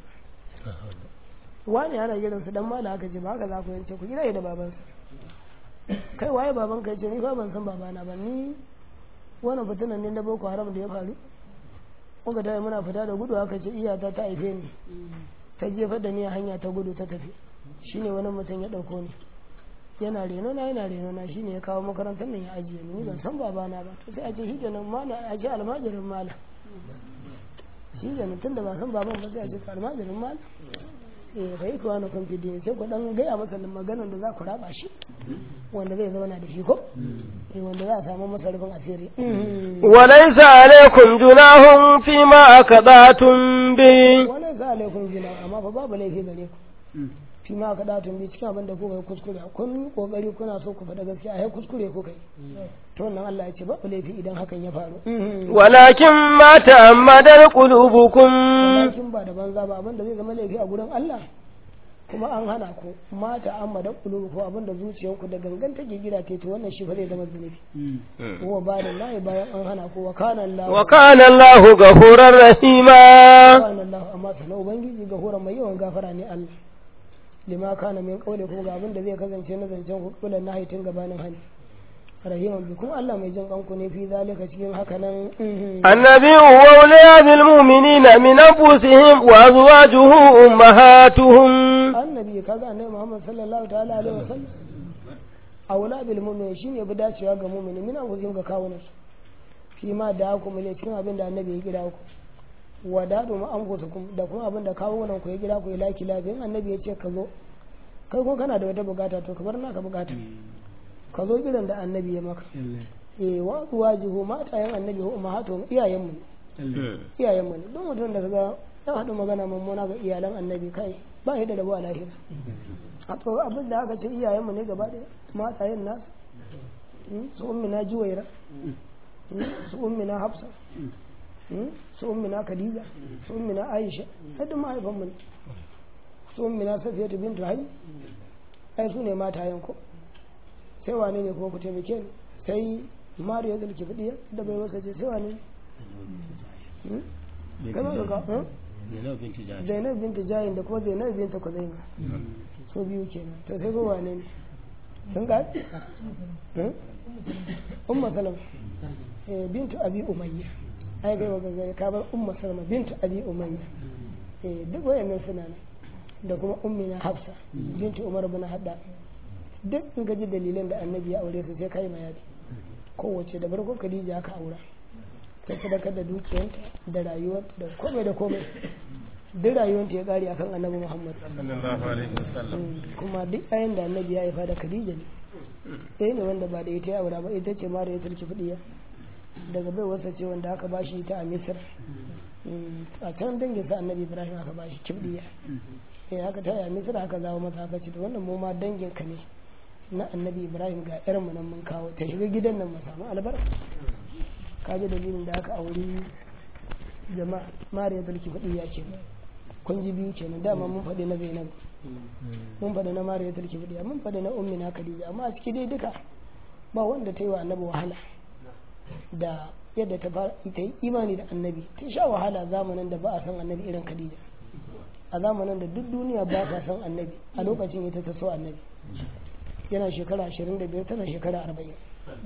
wani ana kiransa dan malam aka ce ba haka za ku yance ku gida da babansa kai waye baban ka ce ni fa ban san babana ba ni wannan fitinan ne na boko haram da ya faru muka tayi muna fita da gudu aka ce iyata ta haife ni ta jefa da ni a hanya ta gudu ta tafi shine wani mutum ya dauko ni yana reno na yana reno na shine ya kawo makarantar nan ya ajiye ni ban san babana ba to sai a ce shi kenan mala a ce almajirin mala shi kenan tunda ba san baban ba sai a ce almajirin mala eh bai kuwa na kan fidi sai ku dan gaya masa maganar da za ku raba shi wanda zai zauna da shi ko eh wanda za a samu masa rufin asiri walaysa alaykum junahum fima aqadatum bi walaysa alaykum junah amma fa babu laifi gare ku fi ma ka datun bi cikin abin da kuka yi kuskure kun kokari kuna so ku faɗa gaskiya ai kuskure kuka yi to wannan Allah ya ce ba laifi idan hakan ya faru walakin ma ta'ammadar qulubukum walakin ba da banza ba abin da zai zama laifi a gurin Allah kuma an hana ku ma ta'ammadar qulubukum abin da zuciyanku da gangan take gida ta to wannan shi fa zai zama zunubi wa ba da lahi bayan an hana ku wa kana Allah wa kana Allahu ghafurar rahima kana Allah amma sanan ubangiji gafuran mai yawan gafara ne Allah lima kana min kaule kuma ga abin da zai kasance na zancen ku kulan nahi tun gabanin hani rahiman bi kuma Allah mai jin kanku ne fi zalika cikin haka nan annabi wa awliyadil mu'minina min anfusihim wa azwajuhu ummahatuhum annabi kaga annabi Muhammad sallallahu ta'ala alaihi wasallam awladil mu'min shine bi dacewa ga mu'mini min anfusihim ga kawunan su fi ma da ku mule cikin abin da annabi ya kira ku wadadu ma anfusukum da kuma abin da kawunan ku ya kira ku ila kilabin annabi ya ce ka zo kai kuma kana da wata bukata to ka bar naka bukata ka zo irin da annabi ya maka eh wa wajihu matayen annabi ko ummahatu iyayen mu iyayen mu don mutum da kaga ya hadu magana mummuna ga iyalan annabi kai ba shi da rabo a lahira a to abin da aka ce iyayen mu ne gaba ɗaya matayen nasu su ummina juwaira su ummina hafsa su ummina khadija su ummina aisha ai duk mahaifan mu su ummina safiyatu bintu hayy ai su ne matayen ko sai wane ne kuma ku taimake ni sai mariya da ke fidiya da bai wasa ce sai wane ne kai ma ka zainab bintu jayin da kuma zainab bintu kuzaima so biyu kenan to sai ko wane ne sun ga umma salama bintu abi umayya ai ga ga ka bar umma salama bintu abi umayya eh duk wayannan suna ne da kuma ummina hafsa bintu umar bin hadda duk in gaji dalilan da annabi ya aure su sai kai bayani kowace da barko khadija aka aura ta sadaka da dukiyarta da rayuwarta da komai da komai duk rayuwarta ya kare akan annabi muhammad sallallahu alaihi wasallam kuma duk ayin da annabi ya haifa da khadija ne sai ne wanda ba da ita ya aura ba ita ce mara ya tarki fidiya daga bai wasa ce wanda aka bashi ita a misir a can dangin sa annabi ibrahim aka bashi kibdiya eh haka ta yi a misir aka zawo masa aka ce to wannan mu ma dangin ka ne na annabi ibrahim ga yar mu nan mun kawo ta shiga gidan nan mu samu albarka kaji dalilin da aka auri jama'a mariya dalki fadi ya ce kun ji biyu kenan dama mun faɗi na zainab mun faɗi na mariya dalki fadi mun faɗi na ummi na khadija amma a ciki dai duka ba wanda ta yi wa annabi wahala da yadda ta fara ta yi imani da annabi ta sha wahala zamanin da ba a san annabi irin khadija a zamanin da duk duniya ba ta san annabi a lokacin ita ta so annabi yana shekara ashirin da biyar tana shekara arba'in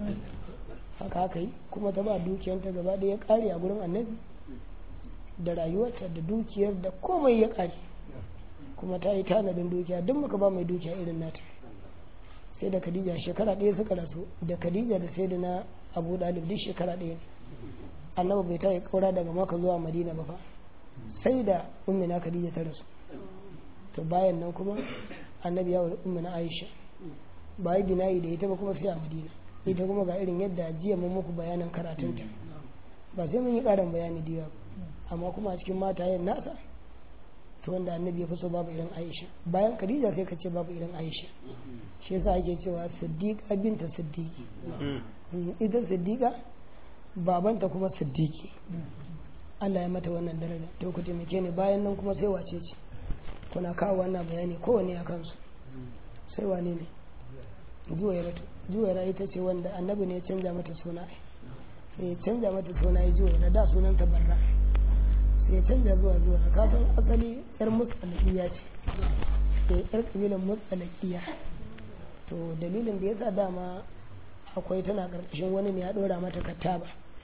haka haka yi kuma ta ba dukiyarta gaba ɗaya ya ƙare a gurin annabi da rayuwarta da dukiyar da komai ya ƙare kuma ta yi tanadin dukiya duk muka ba mai dukiya irin nata sai da khadija shekara ɗaya suka rasu da khadija da sai da na abu dalib duk shekara ɗaya annabi bai ta yi ƙaura daga maka zuwa madina ba fa sai da ummina khadija ta rasu to bayan nan kuma annabi ya wuri ummina aisha ba yi binayi da ita ba kuma sai a madina ita kuma ga irin yadda jiya mun muku bayanan karatunta ba sai mun yi ƙarin bayani da yawa amma kuma a cikin matayen nasa to wanda annabi ya fi so babu irin aisha bayan khadija sai ka ce babu irin aisha shi yasa ake cewa siddiqa binta siddiqi ita siddiqa babanta kuma siddiqi Allah ya mata wannan daraja to ku taimake ni bayan nan kuma sai wace ce kuna kawo wannan bayani kowane a kansu sai wane ne juwaira juwaira ita ce wanda annabi ne ya canja mata suna sai ya canja mata suna ya juwaira da sunanta barra sai ya canja zuwa zuwa ka san asali yar mutsalakiya ce sai yar kabilan mutsalakiya to dalilin da yasa dama akwai tana karkashin wani ne ya dora mata kattaba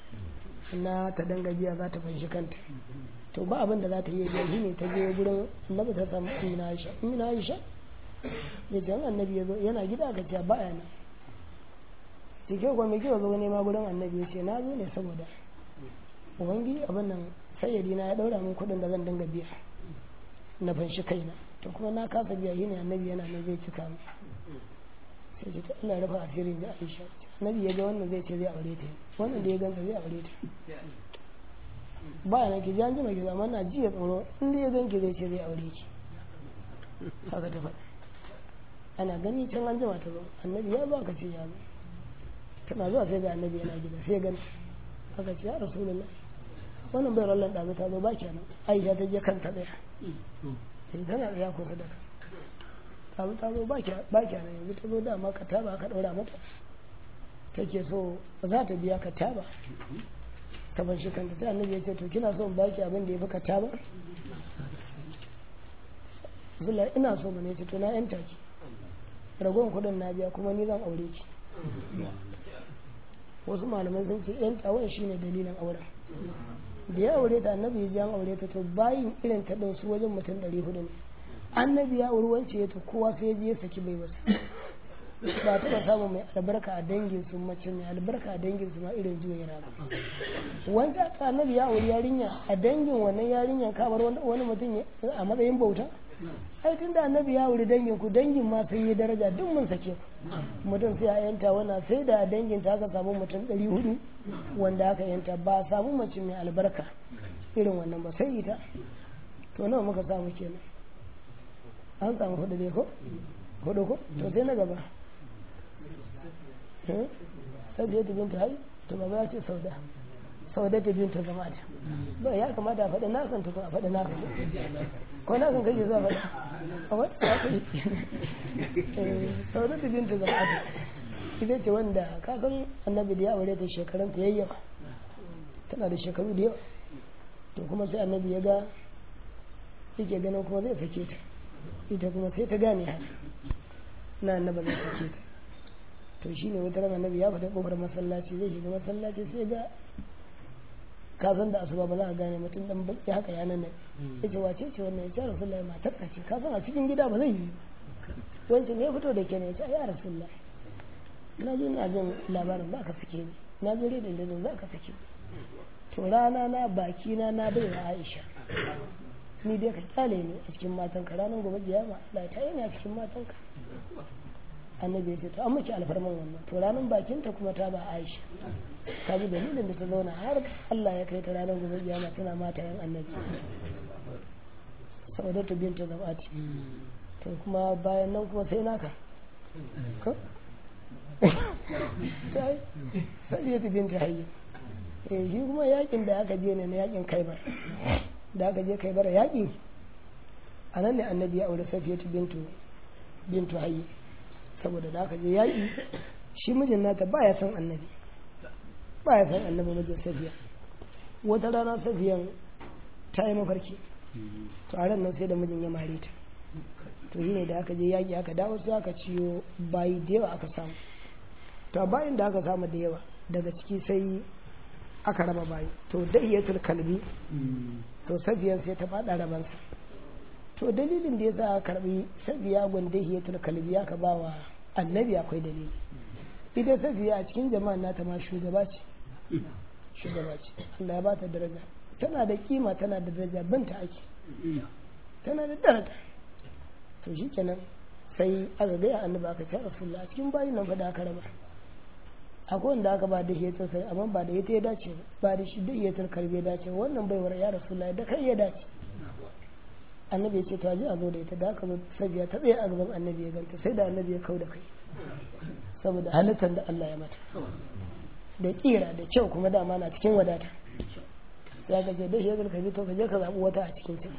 na ta danga biya za ta fanshi kanta to ba abin da za ta yi yanzu ne ta je gurin annabi ta samu amina aisha amina aisha ya ce annabi ya zo yana gida ka ce ba yana ce kyau kuma kyau zo nema gurin annabi ya ce na zo ne saboda ubangiji abin nan sayyadi na ya daura min kuɗin da zan dinga biya na fanshi kaina to kuma na kasa biya shi ne annabi yana nan zai cika mu sai ce ta Allah rufa asirin da aisha annabi ya ga wannan zai ce zai aure ta wannan da ya ganta zai aure ta ba yana ki jan jima ki zama na jiya tsoro inda ya ganki zai ce zai aure ki haka ta faɗa ana gani can an jima ta zo annabi ya zo aka ce ya zo tana zuwa sai ga annabi yana gida sai gani aka ce ya rasulullah wannan bai rallan ɗazu ta zo ba kenan aisha ta je kanta ɗaya sai tana ɗaya kusa da ka ɗazu ta zo ba kenan yanzu ta zo dama ka taba aka ɗaura mata take so za ta biya ka taba ta ban shi kanta sai annabi ya ce to kina so in baki abin da ya fi ka taba zulla ina so mu ne ce to na yanta ki ragon kudin na biya kuma ni zan aure ki wasu malamai sun ce yanta wani shine dalilin auren da ya aure ta annabi ya ji an aure ta to bayin irin ta ɗin su wajen mutum ɗari hudu ne annabi ya auri wance ya to kowa sai ya je ya saki bai wasu ba taɓa samun mai albarka a dangin su mace mai albarka a dangin su ma irin juya rana wanda aka annabi ya auri yarinya a dangin wannan yarinyan kamar wani mutum a matsayin bauta ai tunda annabi ya auri dangin ku dangin ma sun yi daraja duk mun sake ku mutum sai a yanta wannan sai da dangin ta aka samu mutum ɗari hudu wanda aka yanta ba samu mace mai albarka irin wannan ba sai ita to nawa muka samu kenan an samu hudu ne ko hudu ko to sai na gaba sabiya ta binta hai to baba ya ce sauda sauda ta binta zama ta ba ya kamata a faɗi na san tukun a faɗi na san ko na san kake zuwa faɗi a wata ya kai sauda ta binta zama ta ita ce wanda ka san annabi da ya aure ta shekarun ta yayyawa tana da shekaru da yawa to kuma sai annabi ya ga yake ganin kuma zai sake ta ita kuma sai ta gane haka na annaba zai sake ta to shi ne wata ran annabi ya fita kofar masallaci zai shiga masallaci sai ga ka san da asuba ba za a gane mutum dan baki haka ya nan ya ce wace ce wannan ya ce rasulullahi matar ka ce ka san a cikin gida ba zai yi wancan ne ya fito da ke ne ya ce ya rasulullahi na ji ina jin labarin za ka sake ni na ji redin da za ka sake ni to rana na baki na na bai wa Aisha ni dai ka kyale ni a cikin matanka ranar gobe kiyama Allah ta yi ni a cikin matanka annabi ya ce to an miki alfarman wannan to ranar bakinta kuma ta ba Aisha ta ji dalilin da ta zauna har Allah ya kai ta ranar gobe kiyama tana mata yan annabi saboda ta binta zabati to kuma bayan nan kuma sai naka ko sai sai ta binta hayya eh shi kuma yakin da aka je ne na yakin Khaibar da aka je Khaibar yaki anan ne annabi ya aure Safiyatu bintu bintu hayya saboda da aka je yaƙi shi mijin nata ba ya san annabi ba ya san annabi mijin safiya wata rana safiyan ta yi mafarki to a nan sai da mijin ya mare ta to shi ne da aka je yaƙi aka dawo sai aka ciyo bayi da yawa aka samu to a bayin da aka samu da yawa daga ciki sai aka raba bayi to dahiyatul kalbi to safiyan sai ta faɗa rabansa to dalilin da ya sa karbi safiya gwandahiyyatul kalbi ya ka bawa annabi akwai dalili ita safiya a cikin jama'a nata ma shugaba ce shugaba ce Allah ya ba ta daraja tana da kima tana da daraja banta ake tana da daraja to shikenan sai aka ga annabi aka ce rasulullah a cikin bayin nan fa da aka raba akwai wanda aka ba da hiyyatul sai amma ba da ita ya dace ba da shi da hiyyatul kalbi ya dace wannan baiwar ya rasulullah da kai ya dace annabi ya ce ta ji a zo da ita da aka zo sabiya ta tsaye a gaban annabi ya ganta sai da annabi ya kau da kai saboda halittar da Allah ya mata da kira da kyau kuma dama na cikin wadata sai aka ce da shi ya ka bi to ka je ka zaɓi wata a cikin ta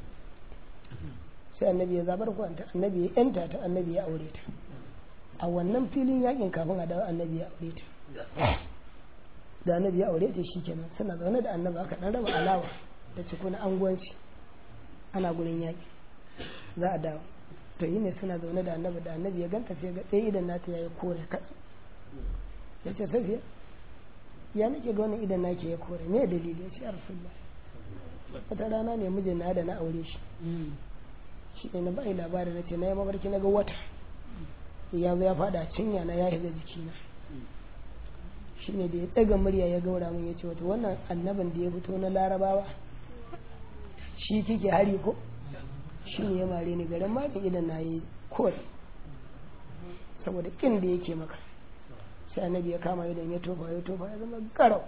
sai annabi ya zabar kwanta annabi ya yanta ta annabi ya aure ta a wannan filin yakin kafin a dawo annabi ya aure ta da annabi ya aure ta shikenan suna zaune da annabi aka dan raba alawa da cikuna angwanci ana gurin yaƙi za a dawo to yi ne suna zaune da annabi da annabi ya ganta sai ga ɗaya idan nata ya yi kore kaɗan ya ce safiya ya nake ga wani idan nake ya kore me dalili ya ce a rasulullah wata rana ne mijin na da na aure shi shi ne na bai labarin na ce na yi mafarki na ga wata ya zo ya fada cinya na ya shiga jikina shi ne da ya ɗaga murya ya gaura min ya ce wata wannan annabin da ya fito na larabawa shi kike hari ko shi ne ya mare ni garin ma idan na yi kore saboda kin da yake maka sai annabi ya kama idan ya tofa ya tofa ya zama garau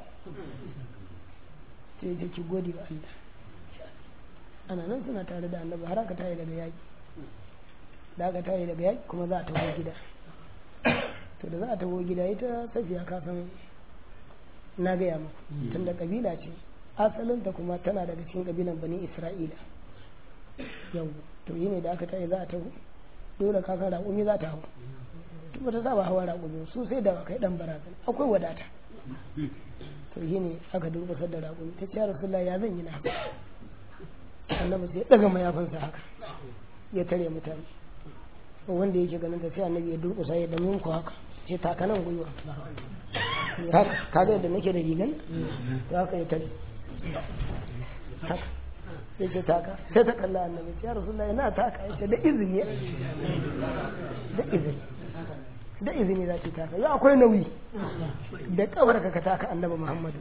sai ya ki gode wa Allah ana nan suna tare da annabi har aka tayi daga yaki da aka tayi daga yaki kuma za a taho gida to da za a taho gida ita safiya kafin na gaya muku tun da kabila ce asalinta kuma tana daga cikin kabilan bani isra'ila yau to yi ne da aka tayi za a taho dole kasan raƙumi za ta hau tun ta saba hawa raƙumi su sai da kai dan barazan akwai wadata to yi ne aka durkusar da raƙumi ta ce ya rasulullahi ya zan yi na haka annabi sai daga mayafinsa haka ya tare mutane wanda yake ganin ta sai annabi ya durkusa ya damin ku haka ce takanan gwiwa haka kaga yadda nake da rigan to haka ya tare haka sai ce taka sai ta kalla annabi ya rasulullahi ina taka ya ce da izini da izini da izini za ki taka ya akwai nauyi da kawar ka taka annabi muhammadu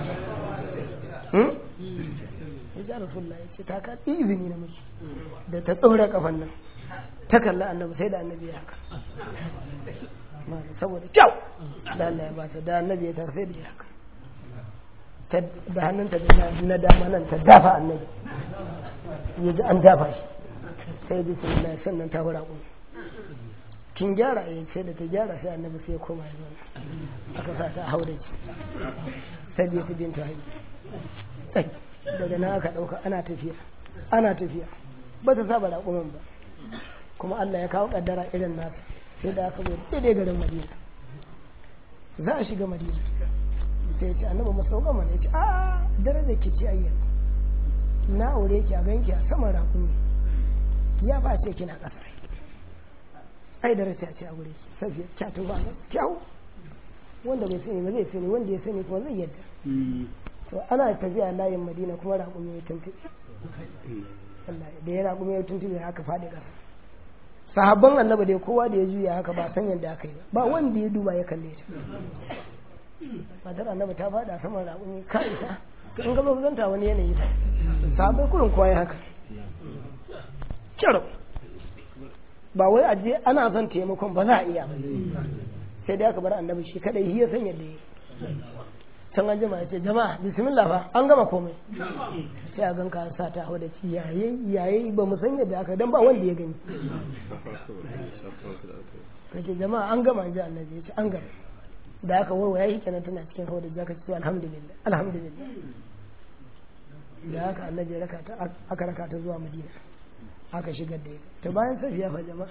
ya rasulullahi ya ce taka izini na miki da ta tsaura kafan nan ta kalla annabi sai da annabi ya haka saboda kyau da Allah ya bata da annabi ya tarfe da ya haka da hannunta na dama nan ta dafa annabi ya ji an dafa shi sai bismillah sannan ta hura kuma kin gyara ya ce da ta gyara sai annabi sai ya koma ya zauna aka sa ta haure shi sai bai su binta haihu daga nan aka ɗauka ana tafiya ana tafiya ba ta saba raƙumin ba kuma Allah ya kawo ƙaddara irin nasa sai da aka zo daidai garin Madina za a shiga Madina sai ya ce annabi mu sauka mana ya ce a daraja ki ci ayyan na aure ki a ganki a saman raƙumi ya ba ce kina ƙasa ai daraja ce a gure ki safiya ta to ba kyau wanda bai sani ba zai sani wanda ya sani kuma zai yadda to ana tafiya layin Madina kuma raƙumi ya tuntuɓe da ya raƙumi ya tuntuɓe haka faɗi ƙasa sahabban annabi dai kowa da ya juya haka ba san yadda aka yi ba wanda ya duba ya kalle ta matar annabi ta faɗa saman raƙumi ka isa in ga zanta wani yanayi sahabbai kurin kowa ya haka kyau ba wai aje ana son taimakon ba za a iya ba sai dai aka bar annabi shi kadai shi ya san yadda ya can an jima ya ce jama'a bismillah fa an gama komai sai a ganka sa ta hawa da ci yaye yaye ba mu san yadda aka dan ba wanda ya gani kace jama'a an gama ji annabi ya ce an gama da aka warwaya shi kenan tana cikin hawa da zaka ce alhamdulillah alhamdulillah da haka annabi ya raka ta aka raka ta zuwa Madina aka shigar da ita ta bayan safiya fa jama'a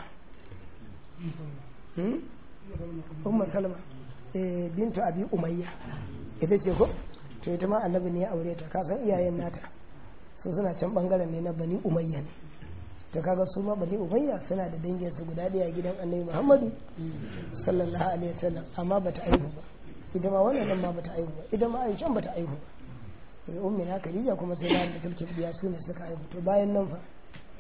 hmm umma salma eh bintu abi umayya ita ce ko to ita ma annabi ne ya aure ta ka san iyayen nata su suna can bangaren ne na bani umayya ne to kaga su ma bani umayya suna da dangin su guda daya gidan annabi muhammadu sallallahu alaihi wasallam amma bata aihu ba ita ma wannan nan ma bata aihu ba ita ma aisha bata aihu ba sai ummi na khadija kuma sai na da tilkin biya su ne suka aihu to bayan nan fa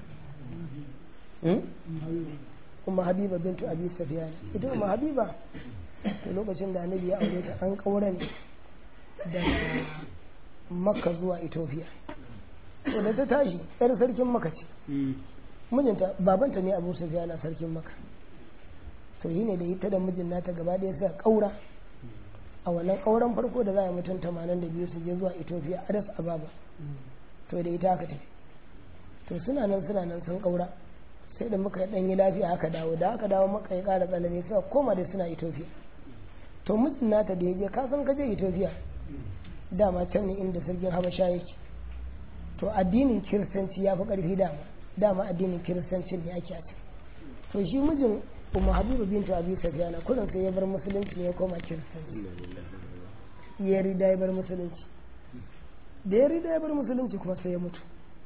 hmm umma habiba bintu abi sufyan ita umma habiba to lokacin da annabi ya aure ta an kaura ne da makka zuwa ethiopia to da ta tashi yar sarkin makka ce mijinta babanta ne abu sufyan sarkin makka to yi ne da ita da mijin nata gaba ɗaya suka kaura a wannan kauran farko da za a mutum tamanin da biyu su je zuwa ethiopia addis ababa to da ita aka tafi to suna nan suna nan sun kaura sai da muka dan yi lafiya haka dawo da aka dawo maka ya ƙara tsanani suka koma da suna ethiopia to mijin nata da ya je ka san ka je ethiopia dama can ne inda sarkin habasha yake to addinin kiristanci ya fi ƙarfi dama dama addinin kiristanci ne ake a can to shi mijin umma habibu bintu abi sufyana kullum sai ya bar musulunci ya koma kiristanci ya rida ya bar musulunci da ya rida ya bar musulunci kuma sai ya mutu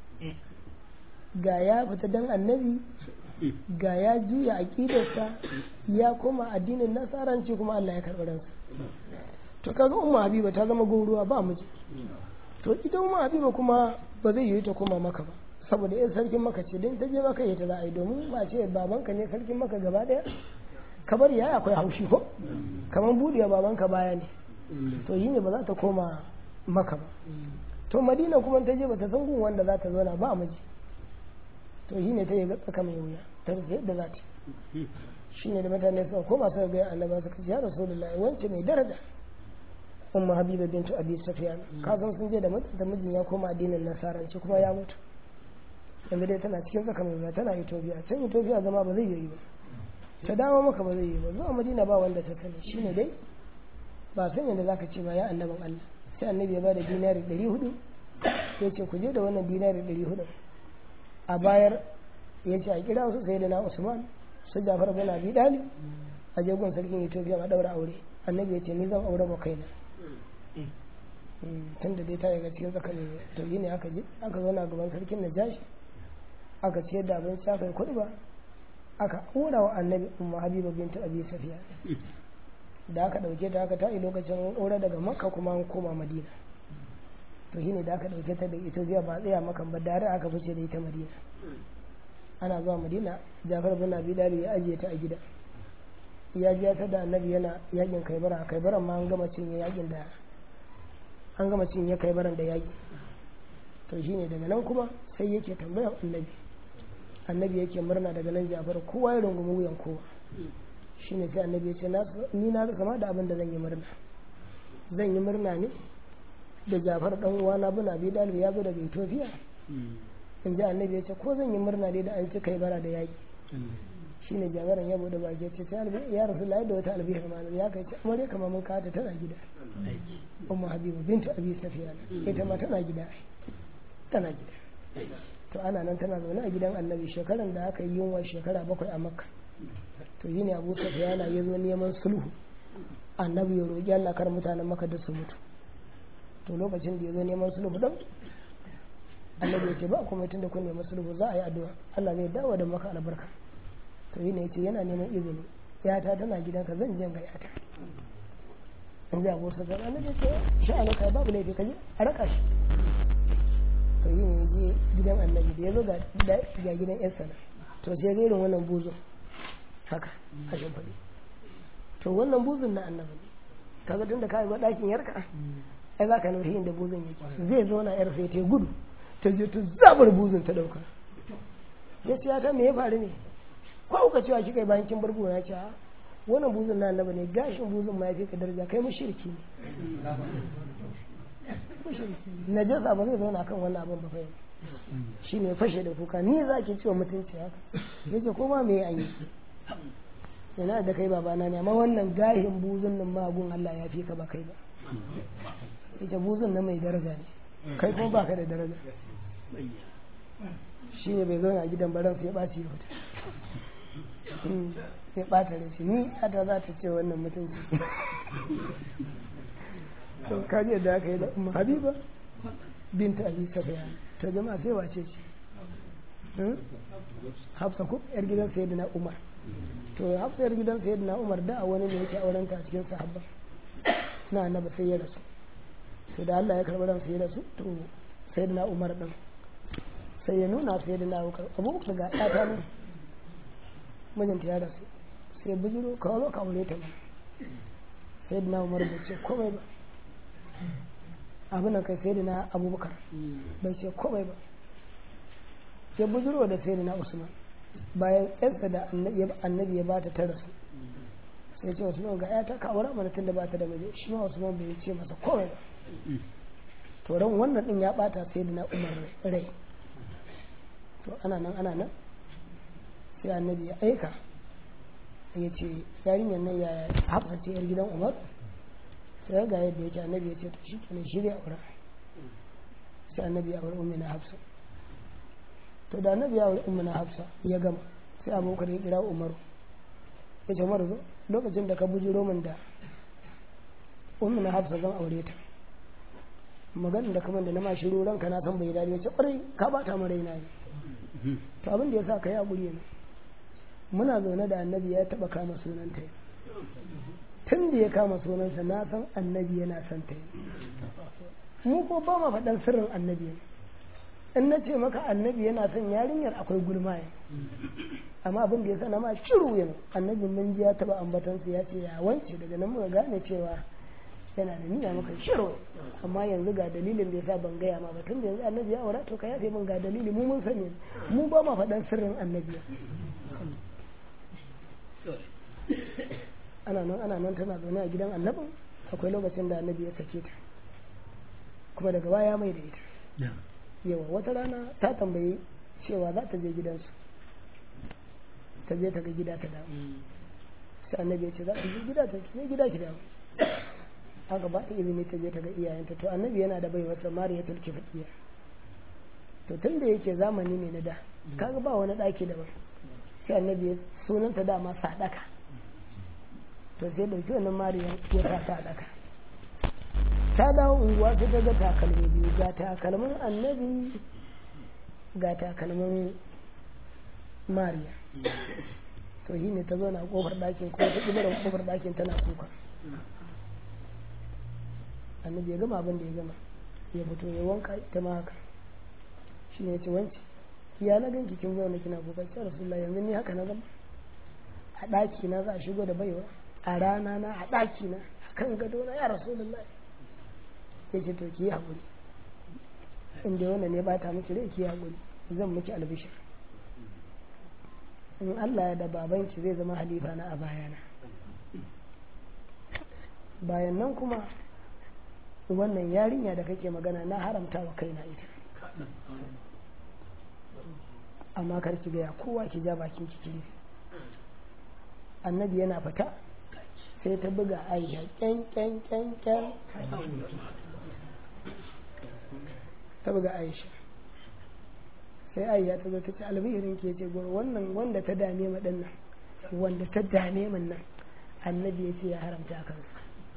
ga ya fita dan annabi ga ya juya aqidarsa ya koma addinin nasaranci kuma Allah ya karɓi ransa to kaga umma habiba ta zama gauruwa ba miji to ita umma habiba kuma ba zai yi ta koma maka ba saboda yan sarkin maka ce don ta je maka yi ta za a yi domin ba ce babanka ne sarkin maka gaba daya kamar ya akwai haushi ko kamar buɗewa babanka baya ne to yi ne ba za ta koma maka ba to madina kuma ta je ba ta san gun wanda za ta zauna ba miji to shi ne ta yi tsaka mai wuya ta rufe yadda za ta shi ne da mutane suka koma suka ga annaba suka ce ya rasulullahi wance mai daraja umma habiba bintu abi sufyan ka san sun je da mutum da mijin ya koma addinin nasaranci kuma ya mutu yanzu dai tana cikin tsaka mai wuya tana Ethiopia can Ethiopia zama ba zai yi ba ta dawo maka ba zai yi ba zuwa Madina ba wanda ta sani shine dai ba san yadda zaka ce ba ya annabin Allah sai annabi ya ba da dinari ɗari hudu ya ce ku je da wannan dinari ɗari hudu a bayar ya ce a kira su sai da na Usman su Jafar bin Abi Talib a je gun sarkin Ethiopia ma daura aure annabi ya ce ni zan aure ba kaina tun da dai ta yaga cikin tsakanin to yi ne aka je aka zauna gaban sarkin Najashi aka ciyar da abinci aka yi kuɗi ba aka aura wa annabi umma Habiba bintu Abi Safiya da aka ɗauke ta aka ta'i lokacin aure daga Makka kuma an koma Madina to shi ne da aka ɗauke ta da Ethiopia ba tsaya makan ba dare aka fice da ita Madina ana zuwa Madina Jafar bin Abi Talib ya ajiye ta a gida ya biya ta da annabi yana yakin Kaibara a Kaibaran ma an gama cinye yakin da an gama cinye Kaibaran da yaki to shine daga nan kuma sai yake tambayar annabi annabi yake murna daga nan Jafar kowa ya rungumi wuyan kowa shine sai annabi ya ce ni na rasa ma da abin da zan yi murna zan yi murna ne da Jafar dan uwana bin Abi Talib ya zo daga Ethiopia in ji annabi ya ce ko zan yi murna dai da an ci Kaibara da yaki shine Jafaran ya bude baki ce sai ya Rasulullahi da wata albihar ma ya kai ce amare kamar mun kata tana gida umma Habiba bintu Abi Safiya ita ma tana gida tana gida to ana nan tana zaune a gidan annabi shekaran da aka yi yunwa shekara bakwai a Makka to yi ne Abu Safiya ya zo neman sulhu annabi ya roƙi Allah kar mutanen Makka da su mutu to lokacin da ya zo neman sulhu dan annabi ya ce ba kuma tun da kun nemi sulhu za a yi addu'a Allah zai dawo da maka albarka to yi ne ya ce yana neman izini yata tana gidanka zan je ga yata in ji Abu Safiya annabi ya ce sha'anin kai babu laifi kaje a raka shi to yi ne je gidan annabi da ya zo ga gidan yarsa to sai ga irin wannan buzun haka a shimfiɗi to wannan buzun na annabi kaga tun da ka ga ɗakin yarka ai za ka nufi inda buzun yake zai zo na yar sai ta gudu ta je ta zabar buzun ta ɗauka ya ce ta me ya faru ne ko ka cewa shi kai bayan kin bar gona ce wannan buzun na annabi ne gashin buzun ma ya fi ka daraja kai mushriki ne najasa ba zai zauna kan wannan abin ba fa shi ne fashe da kuka ni za ki ciwo mutunci haka yace ko ma me ya yi yana da kai babana ne amma wannan gahin buzun nan magun Allah ya fi ka ba kai ba yace buzun nan mai daraja ne kai kuma baka da daraja shi ne bai zauna a gidan baran sai ya ɓaci ya wuta sai ɓata da shi ni hata za ta ce wannan mutunci to kaji da aka yi da umma Habiba binta Abi Safiya to jama'a sai wace ce Hafsa ko yar gidan Sayyidina Umar to Hafsa yar gidan Sayyidina Umar da wani ne yake auren ta cikin sahabba na annabi sai ya rasu to da Allah ya karɓi ran sai ya rasu to Sayyidina Umar din sai ya nuna Sayyidina Abubakar Abubakar ga ɗata ne mijinta ya rasu sai bujiro ka zo ka aure ta ba Sayyidina Umar bai ce komai ba abin da kai sai da na Abubakar bai ce komai ba sai bujiro da sai da na Usman bayan yarsa da annabi ya bata ta rasu sai ce Usman ga ya ta ka aure mana tun da bata da miji shi ma Usman bai ce masa komai ba to ran wannan din ya bata sai da na Umar rai to ana nan ana nan sai annabi ya aika ya ce yarinyar nan ya Hafsa ce yar gidan Umar sai ga yadda yake annabi ya ce to shi kenan shirya aure sai annabi ya aure ummi na Hafsa to da annabi ya aure ummi na Hafsa ya gama sai Abubakar ya kira Umaru ya ce Umaru zo lokacin da ka bujiro min da ummi na Hafsa zan aure ta maganin da kamar da na ma shiru ranka na san bai dadi ya ce kwarai ka bata mu raina ne to abin da yasa kai hakuri ne muna zaune da annabi ya taba kama sunanta tun da ya kama sunansa na san annabi yana son ta mu ko ba ma faɗan sirrin annabi in na ce maka annabi yana son yarinyar akwai gulma ya amma abin da ya sana ma shiru yana annabi mun ji ya taɓa ambatansa ya ce ya wance daga nan muka gane cewa yana da niyya maka shiru amma yanzu ga dalilin da ya sa ban gaya ma ba tun da yanzu annabi ya aura to ka yafe min ga dalili mu mun sani mu ba ma faɗan sirrin annabi ana nan ana nan tana zaune a gidan annabin akwai lokacin da annabi ya sake ta kuma daga baya mai da ita yawa wata rana ta tambayi cewa za ta je gidansu ta je ta ga gida ta dawo sai annabi ya ce za ta je gida ta je gida ki dawo haka ba ta izini ta je ta ga iyayenta to annabi yana da bai wata mariya tulki fakiya to tun da yake zamani ne na da kaga ba wani daki daban sai annabi ya sunanta dama sadaka to sai dauki wannan mariya ya ta sadaka ta dawo unguwa sai ta ga takalmi biyu ga takalmin annabi ga takalmin mariya to shi ne ta zo na kofar ɗakin ko ta ƙibarin kofar ɗakin tana kuka annabi ya gama abin da ya gama ya fito ya wanka ita ma haka shi ne ya ce wance ya na ganki kin zauna kina kuka ce rasulullah yanzu ni haka na gama a ɗaki na za a shigo da baiwa a rana na a ɗaki na a kan gado na ya rasulullah ya ce to ki yi haƙuri inda wannan ne ba ta miki rai ki yi haƙuri zan miki albishir in Allah ya da babanki zai zama halifa na a bayana bayan nan kuma wannan yarinya da kake magana na haramta wa kaina ita amma kar ki gaya kowa ki ja bakin ki kiri annabi yana fita sai ta buga aisha kyan kyan kyan kyan ta buga aisha sai aisha ta zo ta ce albihirin ke ce gwar wannan wanda ta dame mu din nan wanda ta dame min nan annabi ya ce ya haramta a kansa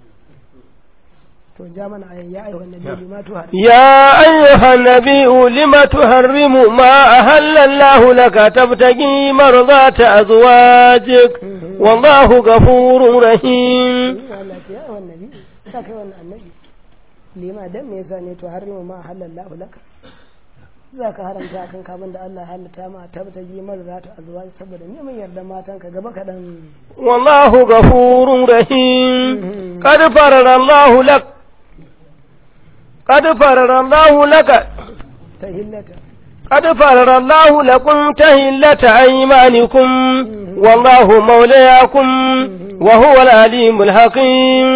to ja mana ayan ya ayyuhan nabiyyu lima tuharrimu ya ayyuhan nabiyyu lima tuharrimu ma ahalla Allahu laka tabtagi marzata azwajik wallahu ghafurur rahim Allah ya ayyuhan nabiyyu ta kai wannan annabi lima dan me yasa ne tuharrimu ma ahalla Allahu laka za ka haramta kan kabin da Allah halitta ma tabtaji marzata azwaj saboda neman yarda matan ka gaba kadan wallahu ghafurur rahim qad farara Allahu lak قد فرر الله لك تهلة قد فرر الله لكم تهلة أيمانكم والله مولاكم وهو العليم الحكيم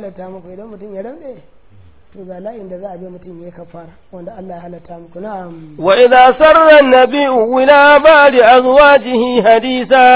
وإذا سر النبي إلى بعض أزواجه حديثا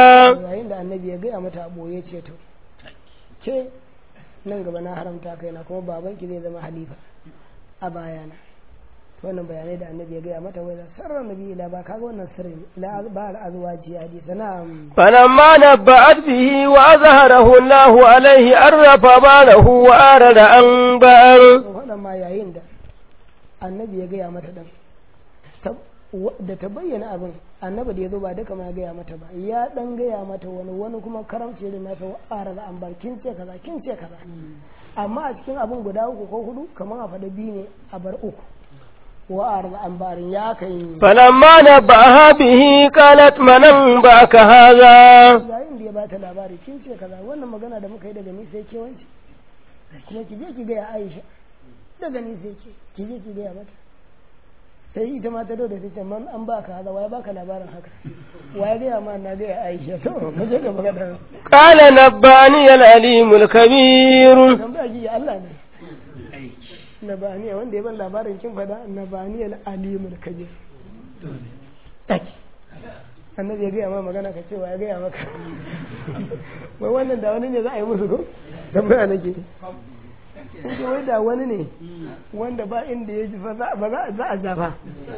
nan gaba na haramta kaina kuma babanki zai zama halifa a bayana wannan bayanai da annabi ya gaya mata wai da sarra nabi ila ba kaga wannan sirri ila ba azwaji hadisi na'am falamma nabba'at bihi wa azharahu Allahu alaihi arrafa balahu wa arada an ba'ar wannan ma yayin da annabi ya gaya mata dan da ta bayyana abin annabi da ya zo ba duka ma ya gaya mata ba ya dan gaya mata wani wani kuma karamci da nasa wa arada an bar kin ce kaza kin ce kaza amma a cikin abin guda uku ko hudu kamar a faɗa biyu ne a bar uku wa arda an barin ya kai falamma nabbaha bihi qalat man ba'aka hadha yayin da ya bata labari kin ce kaza wannan magana da muka yi daga ni sai ke wance kuma ki je ki ga Aisha daga ni sai ke ki je ki ga mata sai ita ma ta dole ta ce man an baka haza waye baka labarin haka waye ga ma na ga Aisha to mu je ga magana qala nabbani al-alim al-kabir tambaya ji Allah ne nabani wanda ya ban labarin kin fada nabani al-alim al-kabir taki annabi ya ga ma magana ka ce waye ga maka wai wannan da wani ne za a yi musu ko tambaya nake sai wai da wani ne wanda ba inda ya ji fa ba za a jafa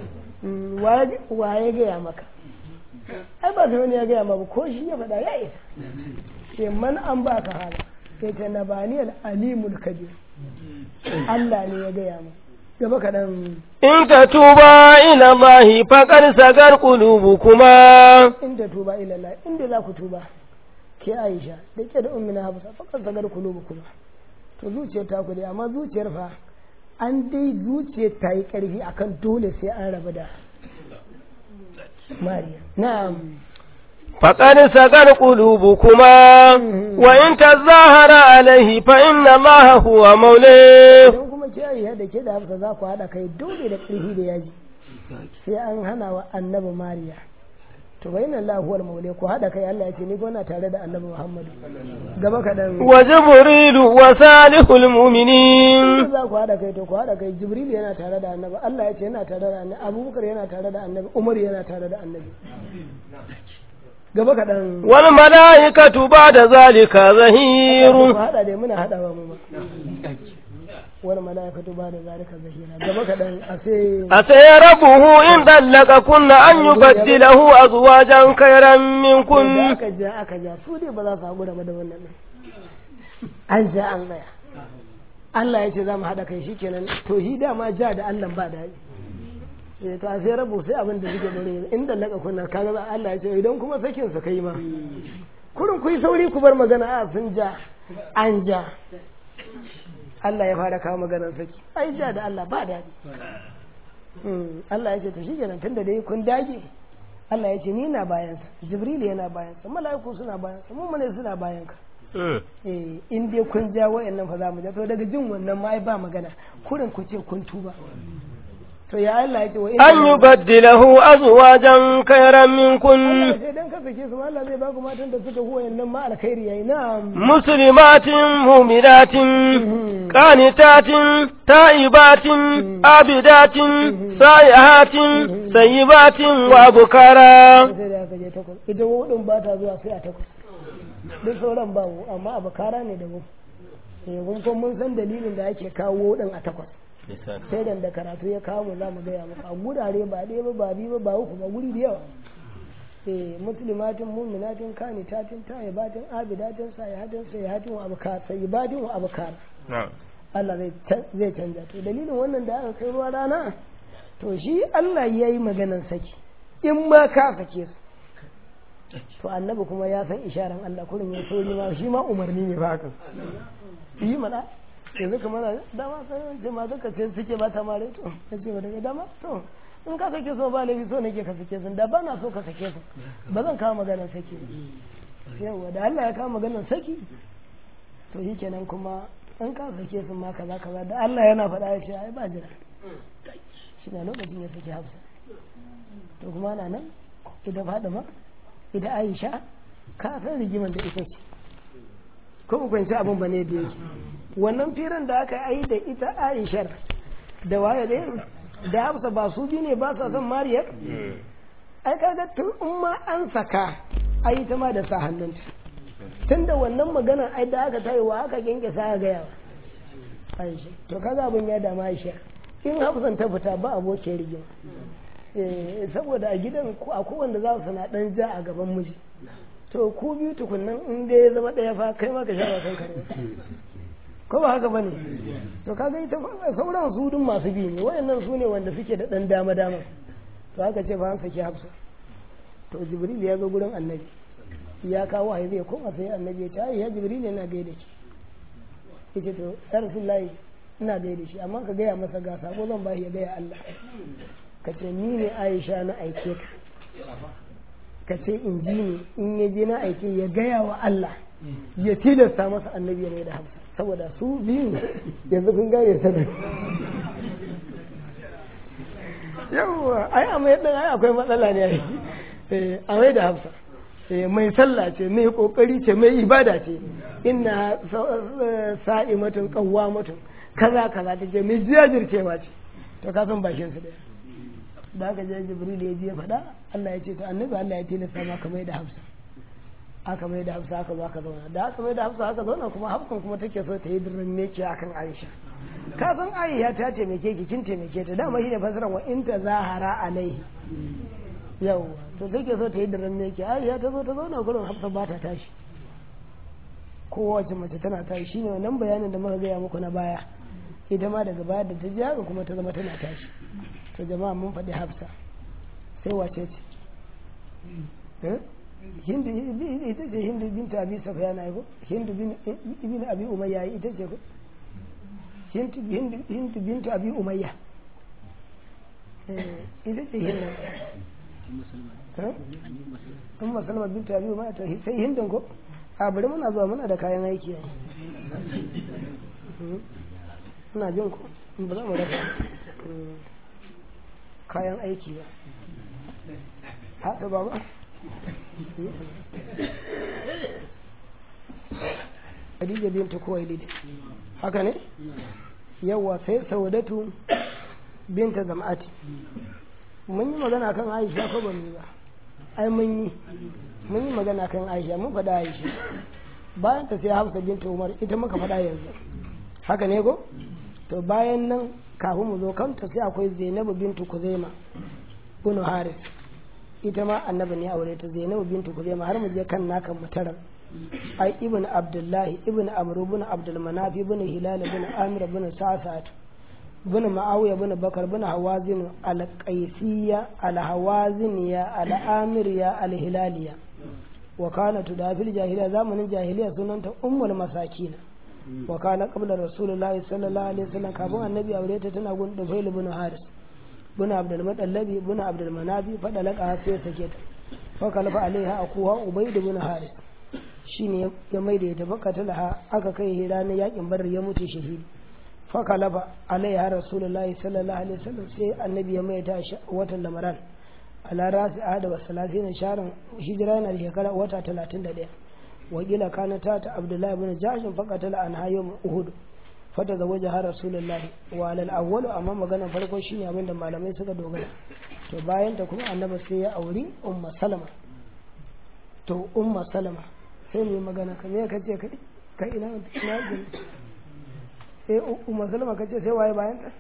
waye gaya maka ai ba sai wani ya gaya maka ko shi ya faɗa ya isa sai man an ba ka hala sai ta nabaniyar alimul kabir Allah ne ya gaya mu gaba kaɗan in ta tuba ila Allahi faƙar sagar kuma. in ta tuba ila Allah inda za ku tuba ke Aisha da ke da ummina Hafsa faƙar sagar kuma. to zuciyar ta kudi amma zuciyar fa an dai zuciyar ta yi ƙarfi akan dole sai an rabu da Mariya na'am faqad sagar qulubukuma wa in tazahara alaihi fa inna Allaha huwa mawla dan kuma ke ayi da ke da Hafsa za ku hada kai dole da ƙarfi da yaji sai an hana wa annabi Mariya to bayin Allah huwal maula ko hada kai Allah ya ce ni gona tare da Annabi Muhammad gaba kadan wa jibril wa salihul mu'minin za ku hada kai to ku hada kai Jibril yana tare da Annabi Allah ya ce yana tare da Annabi Abubakar yana tare da Annabi Umar yana tare da Annabi gaba kadan wal malaikatu ba'da zalika zahiru ku hada dai muna hadawa mu ma wal malaikatu ba'da zalika zahira gaba kadan ase ase rabbuhu in dallaka kunna an yubaddilahu azwajan khayran minkun aka ja aka ja su dai ba za su haƙura ba da wannan an ja an tsaya Allah ya ce za mu haɗa kai shikenan to hi dama ja da Allah ba daɗi eh to ase rabu sai abin da suke dore in dallaka kunna kaga Allah ya ce idan kuma sakin su kai ma kurin ku yi sauri ku bar magana a sun ja an ja Allah ya fara kawo maganar saki ai ja da Allah ba daɗi Allah ya ce to shi kenan tunda dai kun dage Allah ya ce ni na bayan sa Jibril yana bayan sa mala'iku suna bayan sa mummune suna bayan ka eh in dai kun ja wayannan fa za mu ja to daga jin wannan ma ai ba magana kurin ku ce kun tuba to ya Allah ya ce wa in an yubaddilahu azwajan khayran minkun sai dan ka sake su Allah zai ba ku matan da suka huwa yannan ma alkhairi yayi na'am muslimatin mu'minatin qanitatin ta'ibatin abidatin sayihatin sayyibatin wa bukara sai da ka je takwas ita wudin ba ta zuwa sai a takwas duk sauran ba amma a bukara ne da mu eh kun mun san dalilin da ake kawo wudin a takwas sai da karatu ya kawo mu za mu gaya muku a gurare ba ɗaya ba ba biyu ba ba uku ba guri da yawa eh muslimatin mu'minatin kanitatin tayyibatin abidatin sayyihatin sayyihatin wa abkar sayyibatin wa abkar Allah zai zai canja to dalilin wannan da aka kai ruwa rana to shi Allah yayi maganan saki in ma ka sake su to annabi kuma ya san isharan Allah kurin ya sori ma shi ma umarni ne ba haka yi mana yanzu kamar dama sai wance ma zaka ce suke ba ta mare to kace ba daga dama to in ka sake so ba laifi so nake ka sake sun da ba na so ka sake su ba zan kawo maganar saki yawa da Allah ya kawo maganar saki to shi kenan kuma in ka sake sun ma kaza kaza da Allah yana faɗa ya ce ai ba jira shi na lokacin ya sake Hafsa to kuma na nan ita Fadima ita Aisha ka san rigiman da ita ce ko mu kwanci abin ba ne da yake wannan firan da aka yi da ita Aishar da waye da da Hafsa ba su bi ne ba sa son Mariyar ai kaga tun in ma an saka ai ta ma da sa hannunta tunda wannan magana ai da aka tayi wa aka genke sa ga yawa Aisha to kaga abin ya da Aisha in Hafsan ta fita ba abokin rigima eh saboda a gidan akwai wanda za su na dan ja a gaban miji to ku biyu tukunnan in dai ya zama daya fa kai ma ka sha wasan kare ko ba haka bane to kaga ita sauran su dun masu bi ne wayannan su ne wanda suke da dan dama dama to haka ce fa an saki Hafsa to Jibril ya ga gurin Annabi ya kawo wahayi zai koma sai Annabi ya ce ai ya Jibril yana gaida ki yace to ya Rasulullahi ina gaida shi amma ka gaya masa ga sako zan ba shi ya gaya Allah ka ce ni ne Aisha na aike ka ka ce in ji ni in ya je na aike ya gaya wa Allah ya tilasta masa Annabi ne da Hafsa saboda su biyu yanzu kun gane sanin yawwa ai a mai dan ai akwai matsala ne ai a mai da Hafsa mai sallah ce mai kokari ce mai ibada ce inna sa'imatun qawwamatun kaza kaza take mai jajircewa ce to ka san bakin su daya da aka je Jibril ya je faɗa Allah ya ce to annabi Allah ya tilasta maka mai da Hafsa aka mai da Hafsa aka zo aka zauna da aka mai da Hafsa aka zauna kuma Hafsan kuma take so ta yi dirrin ne ke akan Aisha ka san Aisha ta ce meke ki kin taimake ta dama shine fasaran wa in ta zahara alaihi yawa to take so ta yi dirrin ne ke Aisha ta zo ta zauna gurin Hafsa ba ta tashi kowace mace tana tashi shine wannan bayanin da muka gaya muku na baya ita ma daga baya da ta ji haka kuma ta zama tana tashi to jama'a mun faɗi Hafsa sai wace ce hindu ita ce hindu binta abi safyan ai ko hindu bin ibn abi umayya ita ce ko hindu hindu hindu binta abi umayya eh ita ce hindu eh umma salma binta abi umayya to sai hindun ko a bari muna zuwa muna da kayan aiki ina jin ku ba za mu rasa kayan aiki ba haka baba Khadija bintu Khuwailid haka ne yawa sai Saudatu binta Zam'ati mun yi magana kan Aisha ko ban yi ba ai mun yi mun yi magana kan Aisha mun faɗa Aisha bayan ta sai Hafsa binta Umar ita muka faɗa yanzu haka ne ko to bayan nan kafin mu zo kanta sai akwai Zainabu bintu Kuzaima bunu Haris ita ma annabi ne aure ta Zainabu bintu Kuzaima har mu je kan nakan mutaran ai ibn Abdullahi ibn Amr ibn Abdul Manaf ibn Hilal ibn Amir ibn Sa'sat ibn Muawiya ibn Bakar ibn Hawazin al-Qaisiyya al-Hawaziniya al-Amiriya al-Hilaliya wa kana tudafil jahiliya zamanin jahiliya sunanta ummul masakin wa kana qabla rasulullahi sallallahu alaihi wasallam kafin annabi aure ta tana gun Dufail ibn Haris ibn Abdul Mutallabi ibn Abdul Manabi fada laka sai sake ta fa kalfa alaiha akuha Ubayd ibn Haris shine ya maida ya tabbaka talaha aka kai hira na yakin Badr ya mutu shahidi fa kalfa alaiha rasulullahi sallallahu alaihi wasallam sai annabi ya maida ta watan Ramadan ala rasi ahada wa salatin sharan hijira na shekara wata talatin da ɗaya wakila kana ta ta Abdullahi ibn Jahsh faqatala an hayyum Uhud fata zawaja har rasulullahi wa alal awwalu amma maganar farko shine abin da malamai suka dogara to bayan ta kuma annabi sai ya auri umma salama to umma salama sai ne magana kamar kace kai kai ina ina gani sai umma salama kace sai waye bayan ta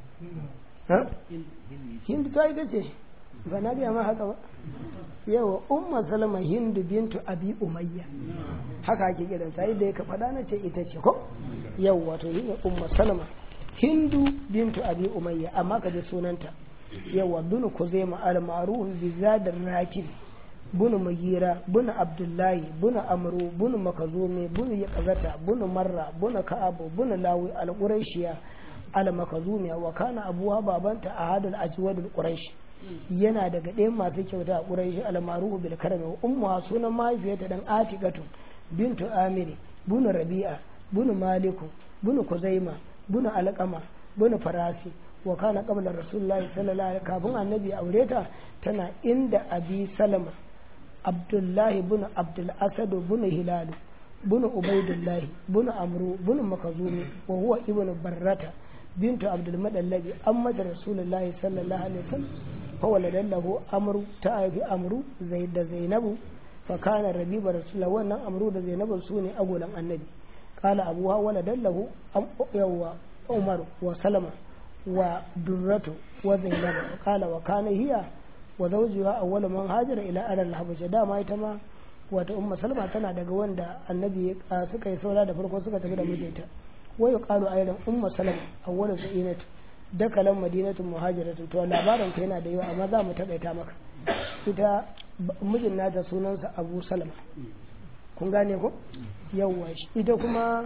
ha hindu ta ita ce ba na biya ma haka ba yawa umma salama hindu bintu abi umayya haka ake kiran sai da ka faɗa na ce ita ce ko yawa to yin umma salama hindu bintu abi umayya amma ka ji sunanta yawa bunu kuzaima al-ma'ruf bi zadar rakin bunu mugira bunu abdullahi bunu amru bunu makazumi bunu yaqazata bunu marra bunu ka'abu bunu lawi al-qurayshiya al-makazumi wa kana abuwa babanta ahadul ajwadul quraish yana daga ɗayan masu kyauta a quraish al-ma'ruf bil karam wa ummu sunan mahaifiyarta dan atikatu bintu amiri bunu rabi'a bunu maliku bunu kuzaima bunu alqama bunu farasi wa kana qabla rasulullahi sallallahu alaihi kafin annabi aure ta tana inda abi salama abdullahi bunu abdul asad bunu hilal bunu ubaidullah bunu amru bunu makazumi wa huwa ibnu barrata bintu abdul madallabi amma da rasulullahi sallallahu alaihi wasallam fa waladan lahu amru ta abi amru zaid da zainabu fa kana rabiba rasulullahi wannan amru da zainabu sune agolan annabi qala abuha waladan lahu yawa umar wa salama wa durratu wa zainabu qala wa kana hiya wa zawjuha awwal man hajara ila al habasha dama ita ma wata umma salma tana daga wanda annabi suka yi saura da farko suka tafi da mijinta wa yuqalu ayran umma salama awwal sa'inatu dakalan madinatu muhajiratu to labarin ka yana da yawa amma za mu takaita maka ita mijin nata sunansa abu salama kun gane ko yawwa ita kuma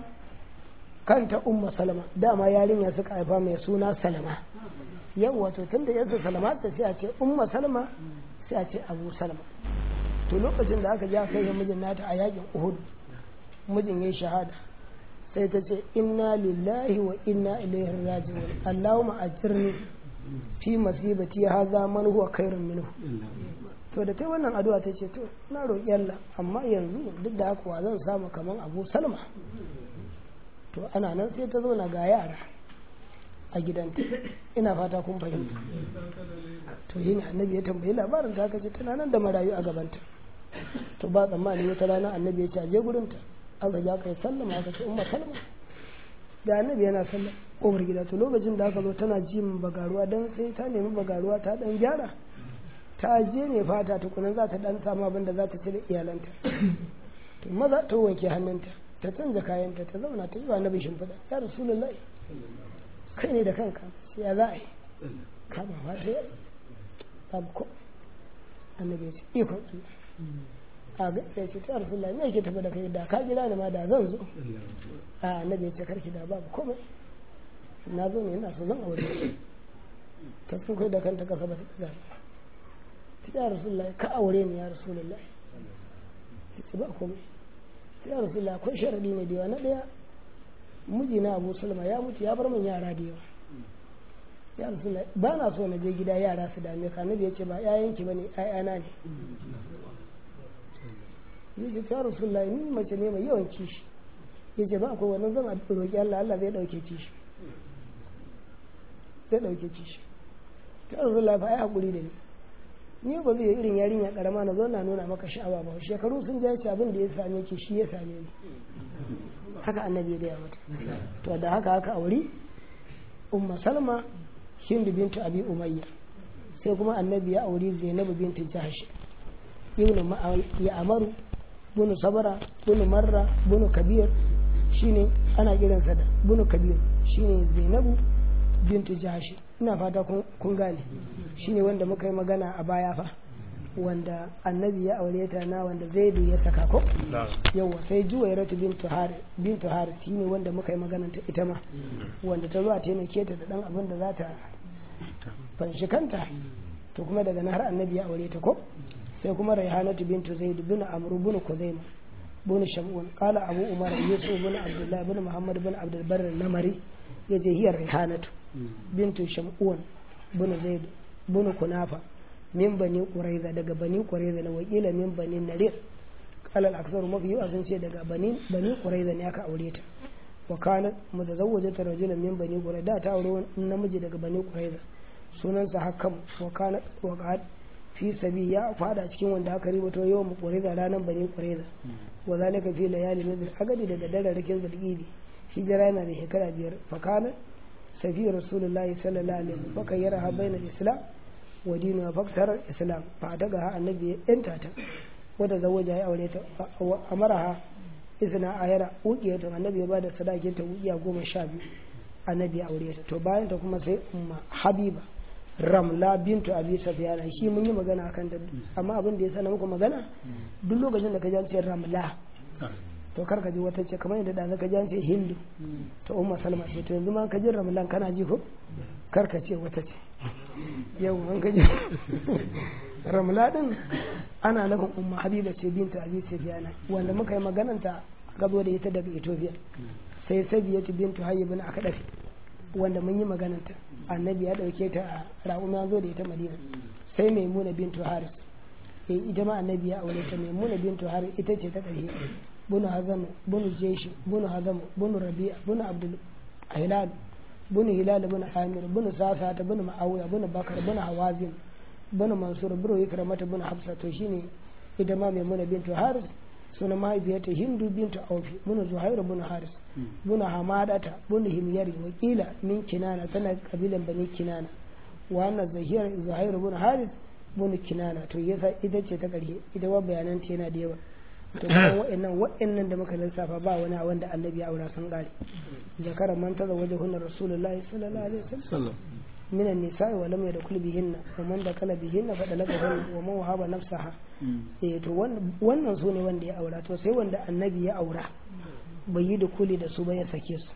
kanta umma salama dama yarinya suka haifa mai suna salama yawwa to tunda yanzu salama ta sai a ce umma salama sai a ce abu salama to lokacin da aka ja kai mijin nata a yakin uhud mijin yayi shahada sai ta ce inna lillahi wa inna ilaihi raji'un allahumma ajirni fi masibati hadha man huwa khairun minhu to da ta wannan addu'a ta ce to na roƙi Allah amma yanzu duk da haka wa zan samu kaman abu salama to ana nan sai ta zo na ga yara a gidanta ina fata kun fahimta to shi ne annabi ya tambayi labarin ta kace tana nan da marayu a gabanta to ba tsammani wata rana annabi ya ce aje gurinta aka ja kai sallama aka ce umma sallama da annabi yana sallah kofar gida to lokacin da aka zo tana ji min bagaruwa dan sai ta nemi bagaruwa ta dan gyara ta je ne fata tukunan za ta dan samu abin da za ta ci da iyalanta to maza ta wanke hannunta ta canza kayanta ta zauna ta yi wa annabi shimfiɗa ya rasulullahi kai ne da kanka sai ya za a yi kama fata ya babu ko annabi ya ce ikon Allah a ga ya ce ta rasulullahi me yake tafi da kai da ka jira ni ma da zan zo a annabi ya ce karki da babu komai na zo ne ina so zan aure ta sun kai da kanta kasa ba ta tsaya ta ya rasulullahi ka aure ni ya rasulullahi ta ce ba komai ya rasulullah akwai sharadi ne da yawa na daya mijina abu salma ya mutu ya bar min yara da yawa ya rasulullah ba na so na je gida yara su dame ka nabi ya ce ba ƴaƴanki bane ƴaƴana ne yace ya rasulullahi ni mace ne mai yawan kishi yace ba akwai wannan zan roki Allah Allah zai dauke kishi zai dauke kishi ya rasulullahi fa ai hakuri da ni ni ba zai irin yarinya karama na zo na nuna maka sha'awa ba shekaru sun ja ce abin da ya same ki shi ya same ni haka annabi ya gaya mata to da haka haka auri umma salma hindu bintu abi umayya sai kuma annabi ya auri zainabu bintu jahsh ibnu ya amaru bunu sabara bunu marra bunu kabir shine ana kiransa da bunu kabir shine zainabu bintu jahsh ina fata kun gane shine wanda muka yi magana a baya fa wanda annabi ya aure ta na wanda zaidu ya saka ko yawa sai juwairatu bintu har bintu har shine wanda muka yi magana ta ita ma wanda ta zo a taimake ta da dan abin da za ta fanshi kanta to kuma daga nan har annabi ya aure ta ko sai kuma raihanatu bintu zaid bin amru bin kuzaima bin shamun qala abu umar yusuf bin abdullah bin muhammad bin abdul barr namari yace hiyar raihanatu bintu shamun bin zaid bin kunafa min bani quraiza daga bani quraiza na wakila min bani nadir qala al-aktharu mafi yawa sun ce daga bani bani quraiza ne aka aure ta wa kana mutazawwijatu rajulan min bani quraiza ta aure namiji daga bani quraiza sunansa hakam wa kana wa fi sabi ya fada cikin wanda aka ribato yawan quraiza ranan bani quraiza wa zalika fi layali min agadi daga dararrakin zulqidi hijira yana da shekara biyar fa kana safi rasulullahi sallallahu alaihi wasallam fa kayyara bainal islam wa dinu faktar islam fa daga annabi yanta ta wanda zawaja ya aure ta amaraha isna ayara ukiya ta annabi ya bada sadakin ta ukiya goma sha biyu annabi ya aure ta to bayan ta kuma sai umma habiba ramla bintu abi safiyana shi mun yi magana akan ta amma abin da ya sanar muku magana duk lokacin da ka ji ramla to kar ka ji wata ce kamar yadda da ka ji hindu to umma salma ce to yanzu ma ka ji ramlan kana ji ko kar ka ce wata ce yau an ka ji ramla din ana nufin umma habiba ce bintu abi safiyana wanda muka yi magananta gabo da ita daga Ethiopia sai sabiyatu bintu hayyibin aka dafe wanda mun yi magananta annabi ya dauke ta a ra'um ya zo da ita Madina sai maimuna bintu haris eh ita ma annabi ya aure ta maimuna bintu haris ita ce ta ƙarshe bunu hazam bunu jeshi bunu hazam bunu rabi'a bunu abdul hilal bunu hilal bunu amir bunu safata bunu ma'awiya bunu bakar bunu hawazin bunu mansur bunu ikramata bunu hafsa to shine ita ma maimuna bintu haris suna mahaifiyarta hindu bintu aufi bunu zuhairu bunu haris bunu hamadata bunu himyari wakila min kinana tana kabilan bani kinana wannan zahiyar zuhairu bunu haris bunu kinana to yasa ita ce ta ƙarshe ita wa bayanan ta yana da yawa to kuma wa'annan wa'annan da muka lissafa ba wani wanda annabi ya aura sun kare zakara man taza waje hunna rasulullahi sallallahu alaihi wasallam من النساء ولم يدخل بهن ومن دخل بهن فدلقهن ومن وهب نفسها eh to wannan su ne wanda ya aura to sai wanda annabi ya aura bai yi dukuli da su ba ya sake su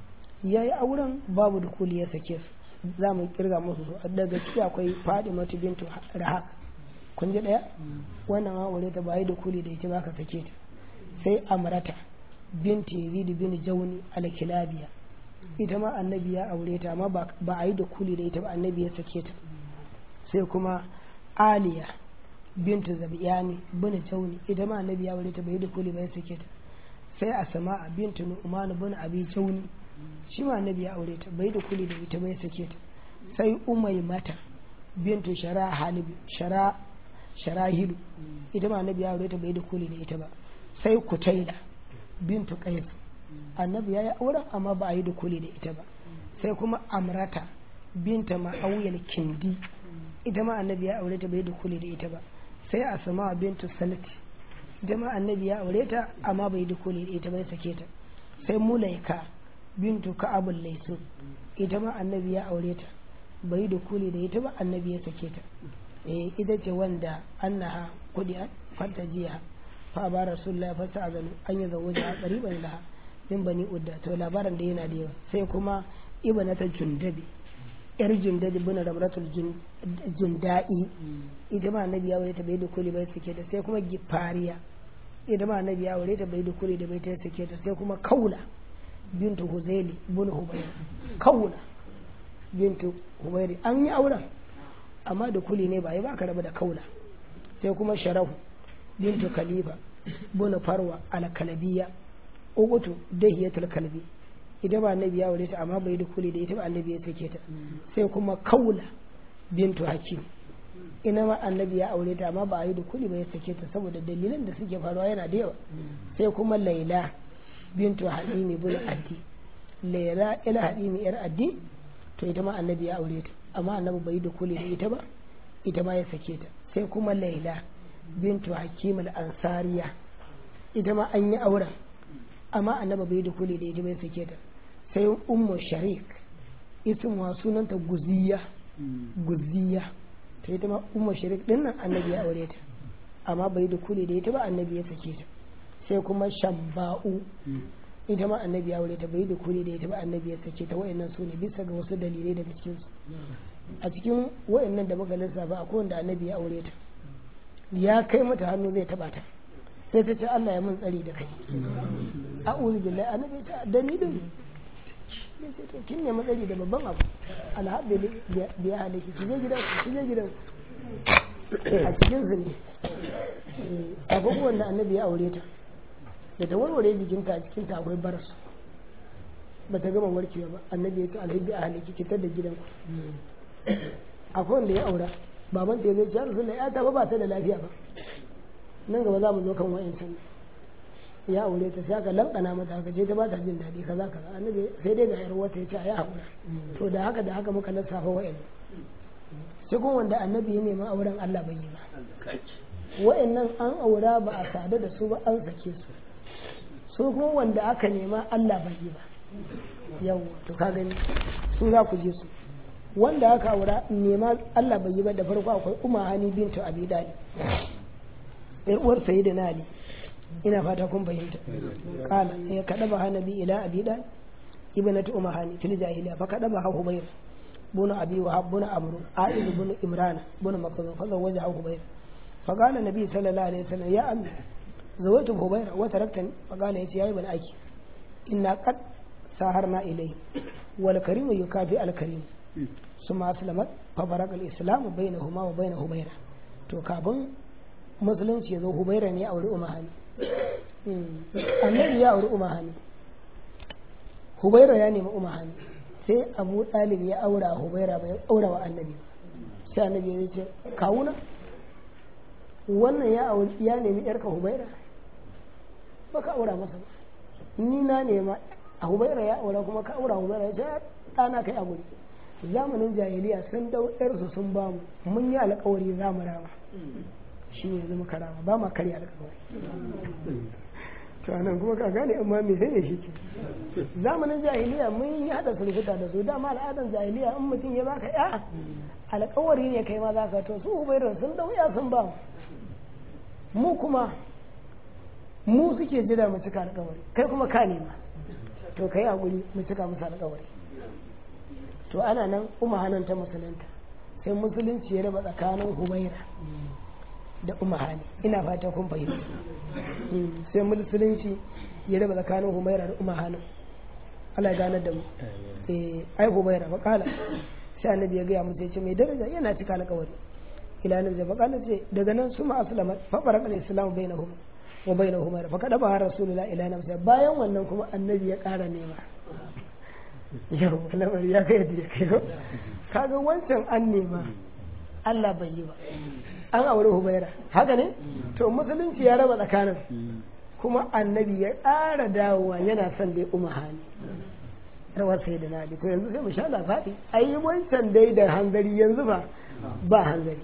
yayi auren babu dukuli ya sake su za mu kirga musu su daga ciki akwai Fadimatu bintu Rahab kun ji daya wannan aure ta bai dukuli da ita ba ka sake ta sai Amrata binti Yazid bin Jawni al-Kilabiya ita ma annabi ya aure ta amma ba a yi da kuli da ita ba annabi ya sake ta sai kuma Aliya bintu Zabiyani bin Jawni ita ma annabi ya aure ta bai da kuli ba ya sake ta sai Asma bintu Nu'man bin Abi Jawni shi ma annabi ya aure ta bai da kuli da ita ba ya sake ta sai Umaymata bintu Shara Halib Shara Sharahilu ita ma annabi ya aure ta bai da kuli da ita ba sai Kutaila bintu Qais annabi ya yi auren amma ba a yi dukuli da ita ba sai kuma Amrata binta ma'auyal kindi ita ma annabi ya aure ta bai dukuli da ita ba sai Asma bintu Salati ita ma annabi ya aure ta amma bai dukuli da ita ba ya sake ta sai Mulaika bintu Ka'abul Laysu ita ma annabi ya aure ta bai dukuli da ita ba annabi ya sake ta eh ita ce wanda annaha kudi fanta jiya fa ba rasulullahi fa sa'azanu an yi zawuja qariban laha min bani udda to labarin da yana da yawa sai kuma ibnata jundabi yar jundabi bin ramratul junda'i ita ma annabi ya aure ta bai da kuli bai sake ta sai kuma gifariya ita ma annabi ya aure ta bai da kuli da bai ta sake ta sai kuma kaula bintu huzaili bin hubayr kaula bintu hubayr an yi auren amma da kuli ne ba yi ba ka raba da kaula sai kuma sharahu bintu khalifa buna farwa al-kalbiya ugutu dahiyatul kalbi ita ba annabi ya aure ta amma bai da kuli da ita ba annabi ya sake ta sai kuma kaula bintu hakim ina ma annabi ya aure ta amma ba a yi da kuli ba ya sake ta saboda dalilan da suke faruwa yana da yawa sai kuma laila bintu hadimi bin addi laila ila hadimi yar addi to ita ma annabi ya aure ta amma annabi bai yi da kuli da ita ba ita ma ya sake ta sai kuma laila bintu hakim al-ansariya ita ma an yi auren amma annabi bai da kuli da ita bai sake ta sai ummu sharik ismuwa sunanta guziya guziya ta ita ma ummu sharik din nan annabi ya aure ta amma bai da kuli da ita ba annabi ya sake ta sai kuma shamba'u ita ma annabi ya aure ta bai da kuli da ita ba annabi ya sake ta wayannan su ne bisa ga wasu dalilai daga cikin su a cikin wayannan da muka lissafa akwai wanda annabi ya aure ta ya kai mata hannu zai taba ta sai ta ce Allah ya mun tsari da kai a'udhu billahi annabi ta dalilin ne ce to kin ne matsari da babban abu alhamdulillah biya halaki ki je gidan ki je gidan a cikin su ne abubuwan da annabi ya aure ta da ta warware jikinta a cikinta akwai baras ba ta gama warkewa ba annabi ya ce alhaji a halaki ki tar da gidanku akwai wanda ya aura baban ta zai ce rasulullah ya ta ba ta da lafiya ba nan gaba za mu zo kan wa'ancan ya aure ta sai aka lankana mata haka ce ta ba ta jin daɗi kaza kaza annabi sai dai ga yar wata ya ce a yi haƙura to da haka da haka muka lissafa wa'in sai kuma wanda annabi ya nemi auren Allah bai yi ba wa'annan an aura ba a sadu da su ba an sake su su kuma wanda aka nema Allah bai yi ba yau to ka gani su za ku je su wanda aka aura nema Allah bai yi ba da farko akwai Umma Hani bintu Abi Dalib yar uwar sayyidina Ali ina fata kun fahimta kala ya kada ba hanabi ila Abi Dalib ibnatu Umma Hani fil jahiliya fa kada ba Hubayr bunu Abi Wahab bunu Amr A'id bunu Imran bunu Makzum fa zawaja Hubayr fa qala Nabi sallallahu alaihi wasallam ya ammi zawaitu Hubayr wa taraktani fa qala yace yayi ban aiki inna qad saharna ilayhi wal karimu yukafi al karim ثم أسلمت فبرق الإسلام بينهما وبين هبيرة to kafin musulunci ya zo hubaira ne ya auri umahani annabi ya auri umahani hubaira ya nemi umahani sai abu ɗalib ya aura hubaira bai aura wa annabi sai annabi ya ce kawuna wannan ya auri ya nemi yarka hubaira baka aura masa ba ni na nema a hubaira ya aura kuma ka aura hubaira ya ce ɗana kai a guri zamanin jahiliya sun dau su sun ba mu mun yi alƙawari za mu rama shi ne zama karama ba ma karya alƙawari to anan kuma ka gane amma me sai ne shi ke zamanin jahiliya mun yi hada sulhuta da su dama al'adan jahiliya in mutum ya baka ya alƙawari ne kai ma za ka to su ubairan sun dau ya sun ba mu mu kuma mu suke jira mu cika alƙawari kai kuma ka nema to kai hakuri mu cika musu alƙawari to ana nan umahanan ta musulunta sai musulunci ya raba tsakanin hubaira da umahani ina fata kun fahimta sai musulunci ya raba tsakanin hubaira da umahanan Allah ya ganar da mu eh ai hubaira ba kala sai annabi ya gaya musu ya ce mai daraja yana cika alƙawari ila nan da bakala ce daga nan su ma aslama fa baraka al-islam bainahum wa bainahu humaira fa kada ba rasulullahi ila nan sai bayan wannan kuma annabi ya ƙara nema yau lamari ya kai da ya kai kaga wancan an nema Allah bai yi ba an aure hubaira haka ne to musulunci ya raba tsakanin kuma annabi ya ƙara dawowa yana son dai umahani rawar sai da nadi ko yanzu sai mu sha lafaɗi ai wancan dai da hanzari yanzu ba ba hanzari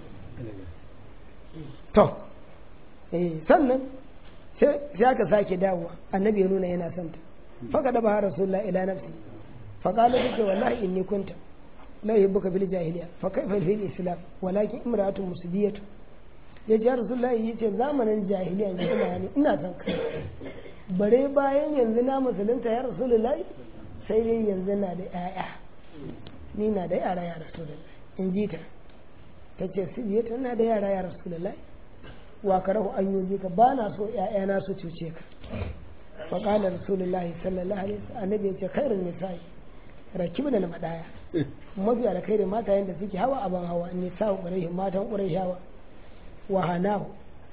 to eh sannan sai aka sake dawowa annabi ya nuna yana son ta faka da ba rasulullahi ila nafsi فقال لك والله إني كنت لا يحبك في الجاهلية فكيف في الإسلام ولكن امرأة مسدية يجي رسول الله يجي زمن الجاهلية يعني إنا سنك bare bayan yanzu na musulunta ya rasulullahi sai dai yanzu na da yaya ni na da yara ya rasulullahi in ji ta ta ce sibiyata na da yara ya rasulullahi wa karahu an yi ka ba na so yaya na su cuce ka fa qala rasulullahi sallallahu alaihi wasallam annabi ya ce khairun nisa'i rakibu da madaya mafi alkhairi mata yanda suke hawa aban hawa ne sa ƙuraihin matan ƙuraishawa wa hanahu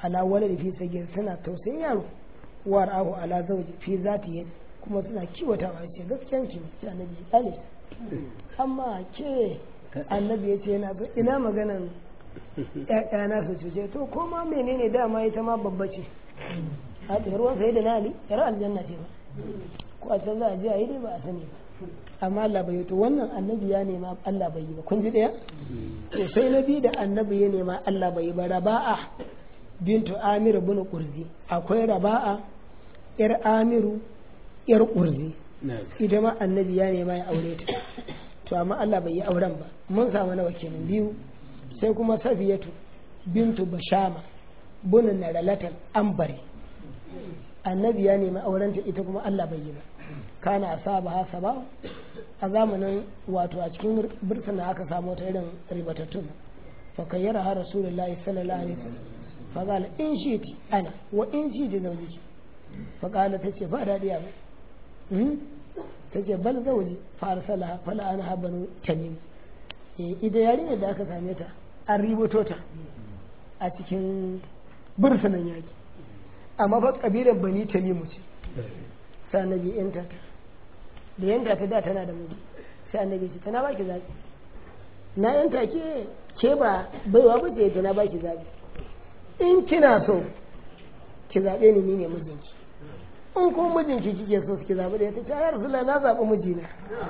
ala walad fi sagir suna tausayin yaro wa ra'ahu ala zawji fi zati kuma suna kiwatawa ce gaskiyan ki sai annabi ya kale amma ke annabi ya ce yana ina maganan ƴaƴana su cuce to ko ma menene dama ita ma babba ce a ɗaya ruwan sai da na ali yar aljanna ce ba ko a can za a je a yi dai ba a sani ba amma Allah bai yi to wannan annabi ya nema Allah bai yi ba kun ji ɗaya to sai na bi da annabi ya nema Allah bai yi ba raba'a bintu amir bin qurzi akwai raba'a yar amiru yar qurzi ita ma annabi ya nema ya aure ta to amma Allah bai yi auren ba mun samu nawa kenan biyu sai kuma safiyatu bintu bashama bunin naralatan ambari annabi ya nemi aurenta ita kuma Allah bai yi ba kana asaba hasaba a zamanin wato a cikin birtin da aka samu ta irin ribatattun fa kayyara ha rasulullahi sallallahu alaihi wasallam fa qala in shiti ana wa in shiti zawji fa qala tace ba dadi ya hmm tace bal zawji fa arsala fala ana habanu tamim eh ida yarinya da aka same ta an ribato ta a cikin birnin yaki amma fa kabilar bani tamimu ce sai annabi yanta ta da yanta ta da tana da miji sai annabi ce tana baki zabi na yanta ke ke ba baiwa ba ce tana baki zabi in kina so ki zabe ni ni ne mijinki in ko mijinki kike so ki zabi da ta ce ya Rasulullah na zabi mijina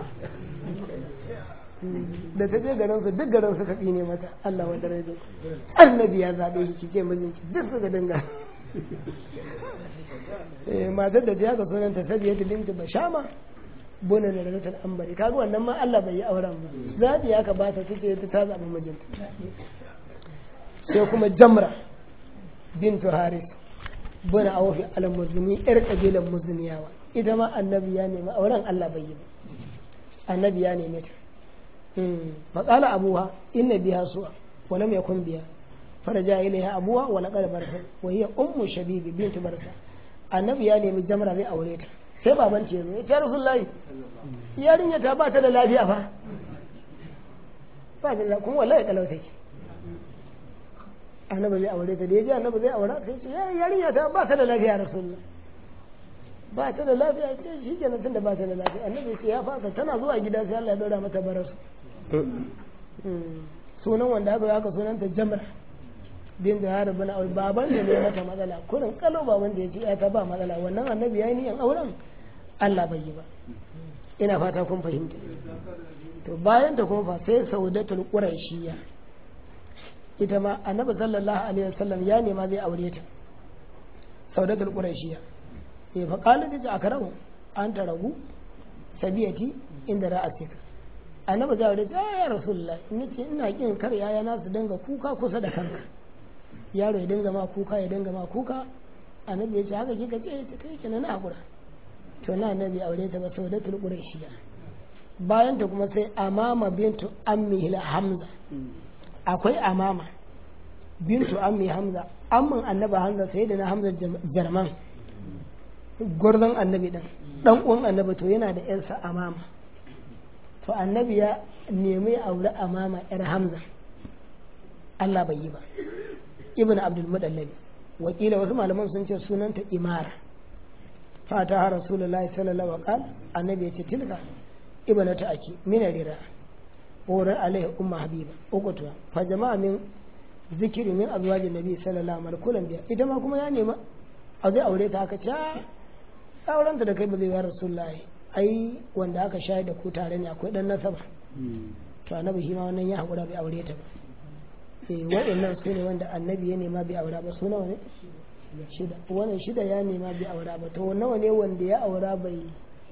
da ta je garin su duk garin su kaɗi ne mata Allah wa daraja annabi ya zabe ki kike mijinki duk suka dinga matar da ta sunan ta sabiya ta binta bashama bona da ranar ambari kaga wannan ma Allah bai yi auren ba zabi ya ka bata take ta ta zabi mijinta sai kuma jamra bintu haris bona awfi al muslimi yar kabilan musliyawa ita ma annabi ya nemi auren Allah bai yi ba annabi ya neme ta faqala abuha inna biha su'a wa lam yakun biha فرجع إليها أبوها ولقد برسل وهي أم شبيب بنت برسل النبي يعني من جمرة ذي أوليتها sai baban ce zo ya Rasulullahi yarinya ta ba ta da lafiya fa ba da kuma wallahi kalau take annabi zai aure ta da yaji annabi zai aura sai ce yarinya ta ba ta da lafiya Rasulullah ba ta da lafiya ce shi kenan tunda ba ta da lafiya annabi ce ya fasa tana zuwa gida sai Allah ya daura mata barasu sunan wanda aka aka sunanta Jamra bin da har bana aure baban da ne mata matsala kurin kalo baban da ya ce ya ta ba matsala wannan annabi yayi niyan auren Allah bai yi ba ina fata kun fahimta to bayan ta kuma fa sai Saudatul Quraishiyya ita ma annabi sallallahu alaihi wasallam ya nema zai aure ta Saudatul Quraishiyya eh fa qala da akrahu an ta ragu sabiyati inda ra'asika annabi zai aure ta ya rasulullah ni ce ina kin kar yaya na su dinga kuka kusa da kanka yaro ya dinga ma kuka ya dinga ma kuka annabi ya ce haka kika ce ta kai kina na hakura to na annabi aure ta ba Saudatul Quraishiyya bayan ta kuma sai Amama bintu Ammi Hamza akwai Amama bintu Ammi Hamza amman annabi Hamza sai da na Hamza Jarman gordon annabi dan dan uwan annabi to yana da yarsa Amama to annabi ya nemi aure Amama yar Hamza Allah bai yi ba ibn Abdul Muttalib wakila wasu malaman sun ce sunanta Imara fata Rasulullahi sallallahu alaihi wasallam annabi ya ce tilka ibnatu aki min rira wurin alaihi umma habiba ukutuwa fa jama'a min zikiri min azwajin nabi sallallahu alaihi wasallam biya ita ma kuma ya nema a zai aure ta aka ce auren ta da kai ba zai ya Rasulullahi ai wanda aka shayar da ku tare ne akwai dan nasaba to annabi shi ma wannan ya hakura bai aure ta ba eh waɗannan su ne wanda annabi ya nema bai aura ba su nawa ne shida wannan shida ya nema bai aura ba to nawa ne wanda ya aura bai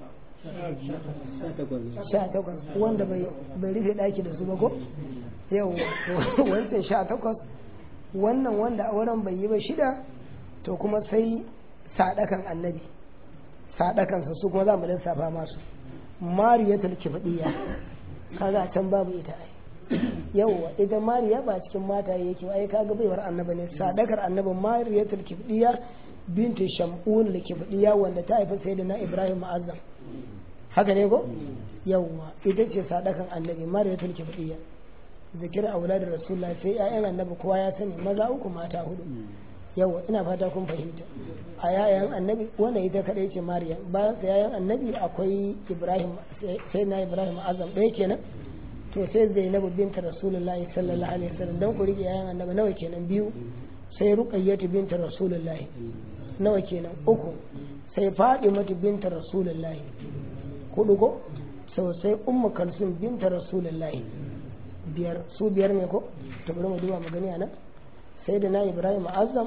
sha takwas wanda bai rufe daki da su ba ko yau wancan sha takwas wannan wanda auren bai yi ba shida to kuma sai sadakan annabi sadakansa su kuma za mu lissafa masu mariyatul kifdiya kaga can babu ita ai yauwa ita mariya ba cikin mata yake ai kaga baiwar annabi ne sadakar annabi mariyatul kifdiya binti shamun al-kifdiya wanda ta haifa sayyidina ibrahim mu'azzam haka ne ko yawwa ita ce sadakan annabi mariyatul kifdiya zikir aulad rasulullahi sai ƴaƴan annabi kowa ya sani maza uku mata hudu yawa ina fata kun fahimta a yayan annabi wannan ita kadai ce Maryam bayan sa yayan annabi akwai Ibrahim sai na Ibrahim azam ɗaya kenan to sai Zainabu binta Rasulullahi sallallahu alaihi wasallam dan ku rike yayan annabi nawa kenan biyu sai Ruqayyatu binta Rasulullahi nawa kenan uku sai Fatimatu binta Rasulullahi hudu ko sau sai Ummu Kalsum binta Rasulullahi biyar su biyar ne ko to bari mu duba magani anan sai da na Ibrahim azam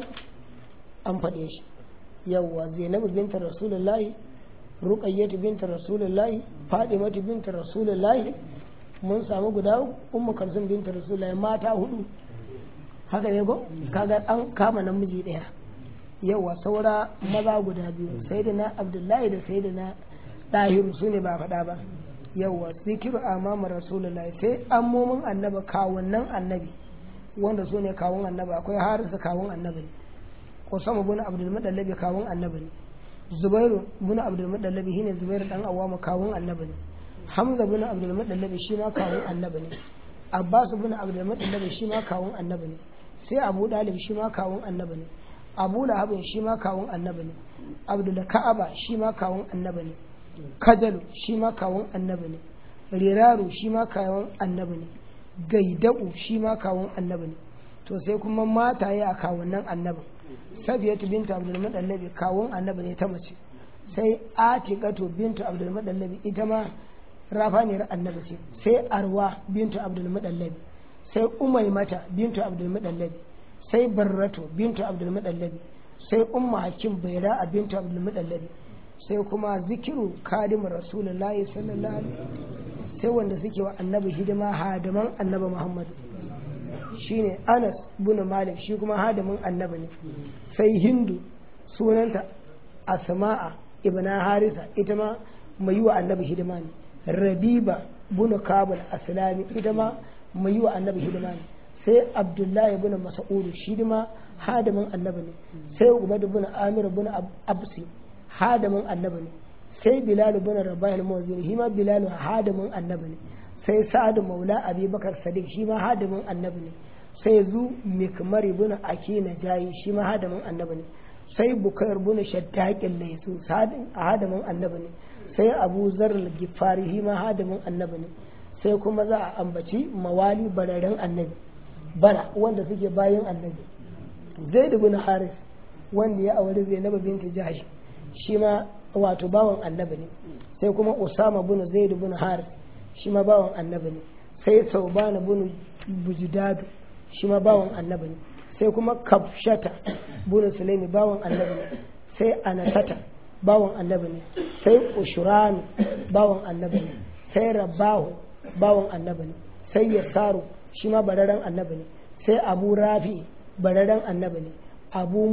an faɗe shi yawwa Zainabu binta Rasulullahi Ruqayyatu binta Rasulullahi Fatimatu binta Rasulullahi mun samu guda Ummu Kalsum binta Rasulullahi mata hudu haka ne ko kaga an kama namiji daya yawwa saura maza guda biyu sayyidina Abdullahi da sayyidina Dahiru sune ba faɗa ba yawwa zikiru amama Rasulullahi sai ammomin annabi kawunnan annabi wanda su ne kawun annabi akwai Harisa kawun annabi Usama bin Abdul Muttalib kawun annabi Zubairu bin Abdul Muttalib shine Zubairu dan Awwam kawun annabi Hamza bin Abdul Muttalib shi ma kawun annabi ne Abbas bin Abdul Muttalib shi ma kawun annabi ne sai Abu Dalib shi ma kawun annabi ne Abu Lahab shi ma kawun annabi ne Abdul Ka'aba shi ma kawun annabi ne Kajalu shi ma kawun annabi ne Riraru shi ma kawun annabi ne Gaidau shi ma kawun annabi ne to sai kuma mataye a kawunan annabi Safiyatu bintu Abdul Muttalib kawun annabi ne ta mace sai Atiqatu bintu Abdul Muttalib ita ma rafaniyar annabi ce sai Arwa bintu Abdul Muttalib sai Umaymata bintu Abdul Muttalib sai Barratu bintu Abdul Muttalib sai Ummu Hakim Bayra bintu Abdul Muttalib sai kuma zikiru kadimu Rasulullahi sallallahu alaihi wasallam sai wanda suke wa annabi hidima hadiman annabi Muhammad shine Anas bin Malik shi kuma hadimin annabi ne sai Hindu sunanta Asma'a ibn Harisa ita ma mai wa annabi hidima ne Rabiba bin Kabul Aslami ita ma mai wa annabi hidima ne sai Abdullahi bin Mas'ud shi ma hadimin annabi ne sai Ubad bin Amir bin Absi hadimin annabi ne sai Bilal bin Rabah al-Mawzini shi ma Bilal hadimin annabi ne sai Sa'ad Maula Abi Bakar Sadiq shi ma hadimin annabi ne sai Zu Mikmar ibn Akina Jayi shi ma hadimin annabi ne sai Bukair ibn Shaddaq al-Laysu hadimin annabi ne sai Abu Zar al-Ghifari shi ma hadimin annabi ne sai kuma za a ambaci mawali bararen annabi bara wanda suke bayan annabi Zaid ibn Haris wanda ya aure Zainab binti Jahsh shi ma wato bawan annabi ne sai kuma Usama bin Zaid bin Haris shi ma bawan annabi ne sai Sauban bin Bujdad shi ma bawan annabi ne sai kuma Kafshata bin Sulaimi bawan annabi ne sai Anasata bawan annabi ne sai Ushran bawan annabi ne sai Rabahu bawan annabi ne sai Yasaru shi ma bararren annabi ne sai Abu Rafi bararren annabi ne Abu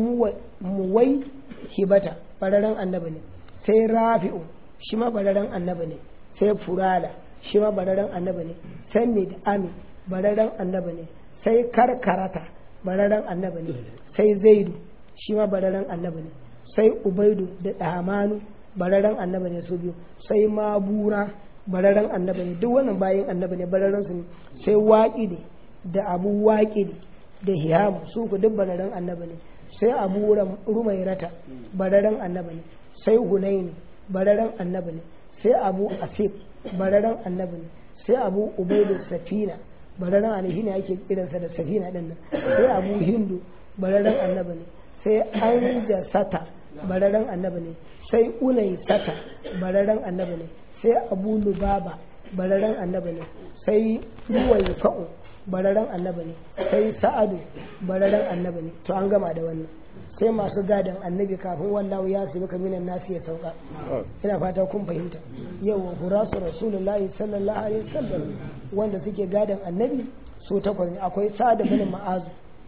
Muwai Hibata bararren annabi ne sai Rafi'u shi ma bararren annabi ne sai Furala shi ma bararren annabi ne sai Mid'ami bararren annabi ne sai Karkarata bararren annabi ne sai Zaidu shi ma bararren annabi ne sai Ubaidu da Damanu bararren annabi ne su biyu sai Mabura bararren annabi ne duk wannan bayin annabi ne bararren su ne sai Waqidi da Abu Waqidi da Hiyamu su ku duk bararren annabi ne sai Abu Rumairata bararren annabi ne sai Hunaini bararren annabi ne sai Abu Asif bararren annabi ne sai Abu Ubaidu Safina bararren annabi ne ake kiransa da Safina din nan sai Abu Hindu bararren annabi ne sai Anjasata bararren annabi ne sai Unaisata bararren annabi ne sai Abu Lubaba bararren annabi ne sai Ruwaifa'u bararren annabi ne sai Sa'adu bararren annabi ne to an gama da wannan sai masu gadon annabi kafin wallahu ya su baka minan nasi ya sauka ina fata kun fahimta yau hurasu rasulullahi sallallahu alaihi wasallam wanda suke gadon annabi su takwas ne akwai Sa'ad bin Ma'az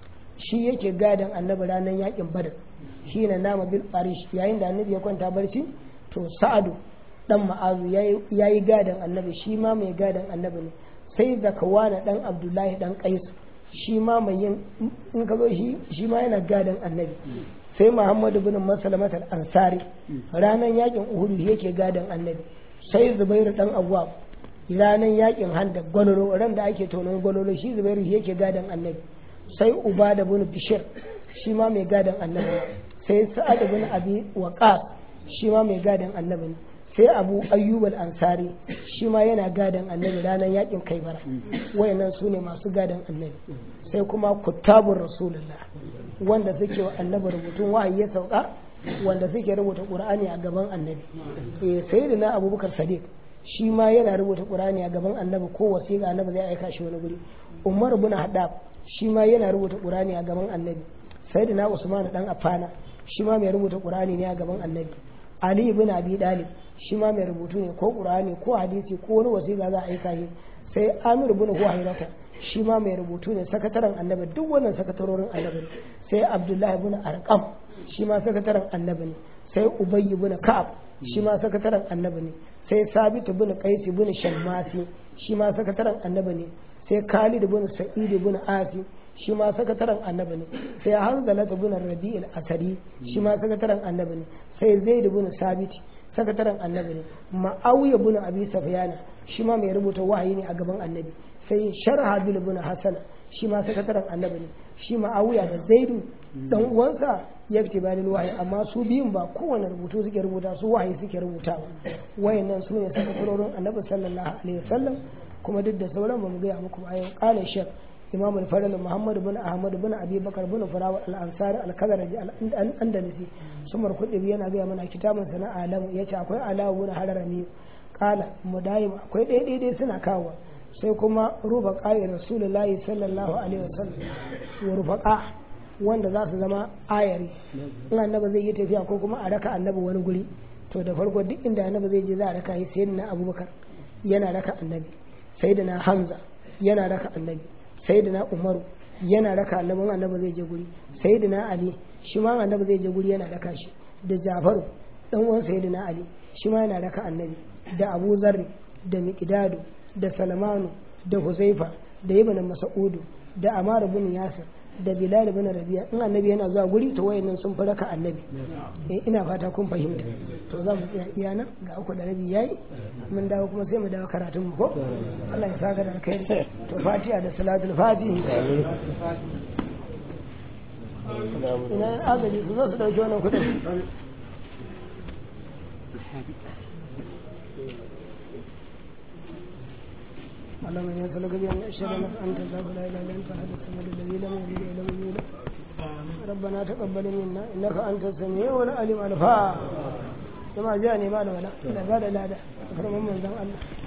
shi yake gadon annabi ranar yakin Badar shi ne nama bil Farish yayin da annabi ya kwanta barci to Sa'adu dan Ma'azu yayi gadon annabi shi ma mai gadon annabi ne sai Zakawana dan Abdullahi dan Qais shi ma mai yin in ka zo shi shi ma yana gadon annabi sai Muhammadu bin Maslamat al-Ansari ranan yakin Uhud yake gadon annabi sai Zubairu dan Awwab ranan yakin Handaq gololo ran da ake tonon gololo shi Zubairu yake gadon annabi sai Ubada bin Bishir shi ma mai gadon annabi sai sa'ad ibn abi waqas shi ma mai gadon annabi ne sai abu ayyub al-ansari shi ma yana gadon annabi ranar yakin kaibara wayannan su ne masu gadon annabi sai kuma kuttabur rasulullah wanda suke wa annabi rubutun wahayi ya sauka wanda suke rubuta qur'ani a gaban annabi eh sayyidina abubakar sadiq shi ma yana rubuta qur'ani a gaban annabi ko wasiƙa annabi zai aika shi wani guri umar ibn haddab shi ma yana rubuta qur'ani a gaban annabi sayyidina usman dan affana shi ma mai rubuta qur'ani ne a gaban annabi ali ibn abi dalib shi ma mai rubutu ne ko qur'ani ko hadisi ko wani wasiƙa za a aika shi sai amir ibn huwairata shi ma mai rubutu ne sakataren annabi duk wannan sakatarorin annabi sai abdullahi ibn arqam shi ma sakataren annabi ne sai ubay ibn ka'ab shi ma sakataren annabi ne sai sabit ibn qais ibn shammasi shi ma sakataren annabi ne sai khalid ibn sa'id ibn asi shi ma sakataren annabi ne sai hanzala ibn rabi' al-asadi shi ma sakataren annabi ne sai zaid ibn sabit sakataren annabi ne ma'awiya ibn abi sufyan shi ma mai rubuta wahayi ne a gaban annabi sai sharhabil ibn hasan shi ma sakataren annabi ne shi ma'awiya da zaidu dan uwansa yakti balil wahayi amma su biyun ba kowane rubutu suke rubuta su wahayi suke rubutawa wayannan su ne sakatarorin annabi sallallahu alaihi wasallam kuma duk da sauran ba mu ga muku ayo qala shek imam al-fadl muhammad ibn ahmad ibn abi bakar ibn farawa al-ansari al-kadraji al-andalusi sumar kudi yana ga mana kitabun sana alam yace akwai alawu na hararami qala mudayim akwai dai dai dai suna kawo sai kuma ruba qali rasulullahi sallallahu alaihi wasallam wa rufaqa wanda za su zama ayari in annabi zai yi tafiya ko kuma a raka annabi wani guri to da farko duk inda annabi zai je za a raka shi sayyidina abubakar yana raka annabi sayyidina hamza yana raka annabi sayyidina umaru yana raka annabi annabi zai je guri sayyidina ali shi ma annabi zai je guri yana raka shi da jafaru dan uwan sayyidina ali shi ma yana raka annabi da abu zarri da miqdadu da salmanu da huzaifa da ibn mas'udu da amara bin yasir da bilal bin rabi'a in annabi yana zuwa guri to wayannan sun fi raka annabi eh ina fata kun fahimta to za mu tsaya iya nan ga uku da rabi yayi mun dawo kuma sai mu dawo karatun mu ko Allah ya saka da alkhairi to fatiha da salatul fatihi ina agaji su zo su dauki wannan kudin اللهم إنا نسألك بأن أشهد أنك أنت الله لا إله إلا أنت أحد الصمد الذي لم يلد ولم يولد ربنا تقبل منا إنك أنت السميع العليم الفاتحة كما جاءني ما ولا إلا بعد لا ده فرمان من الله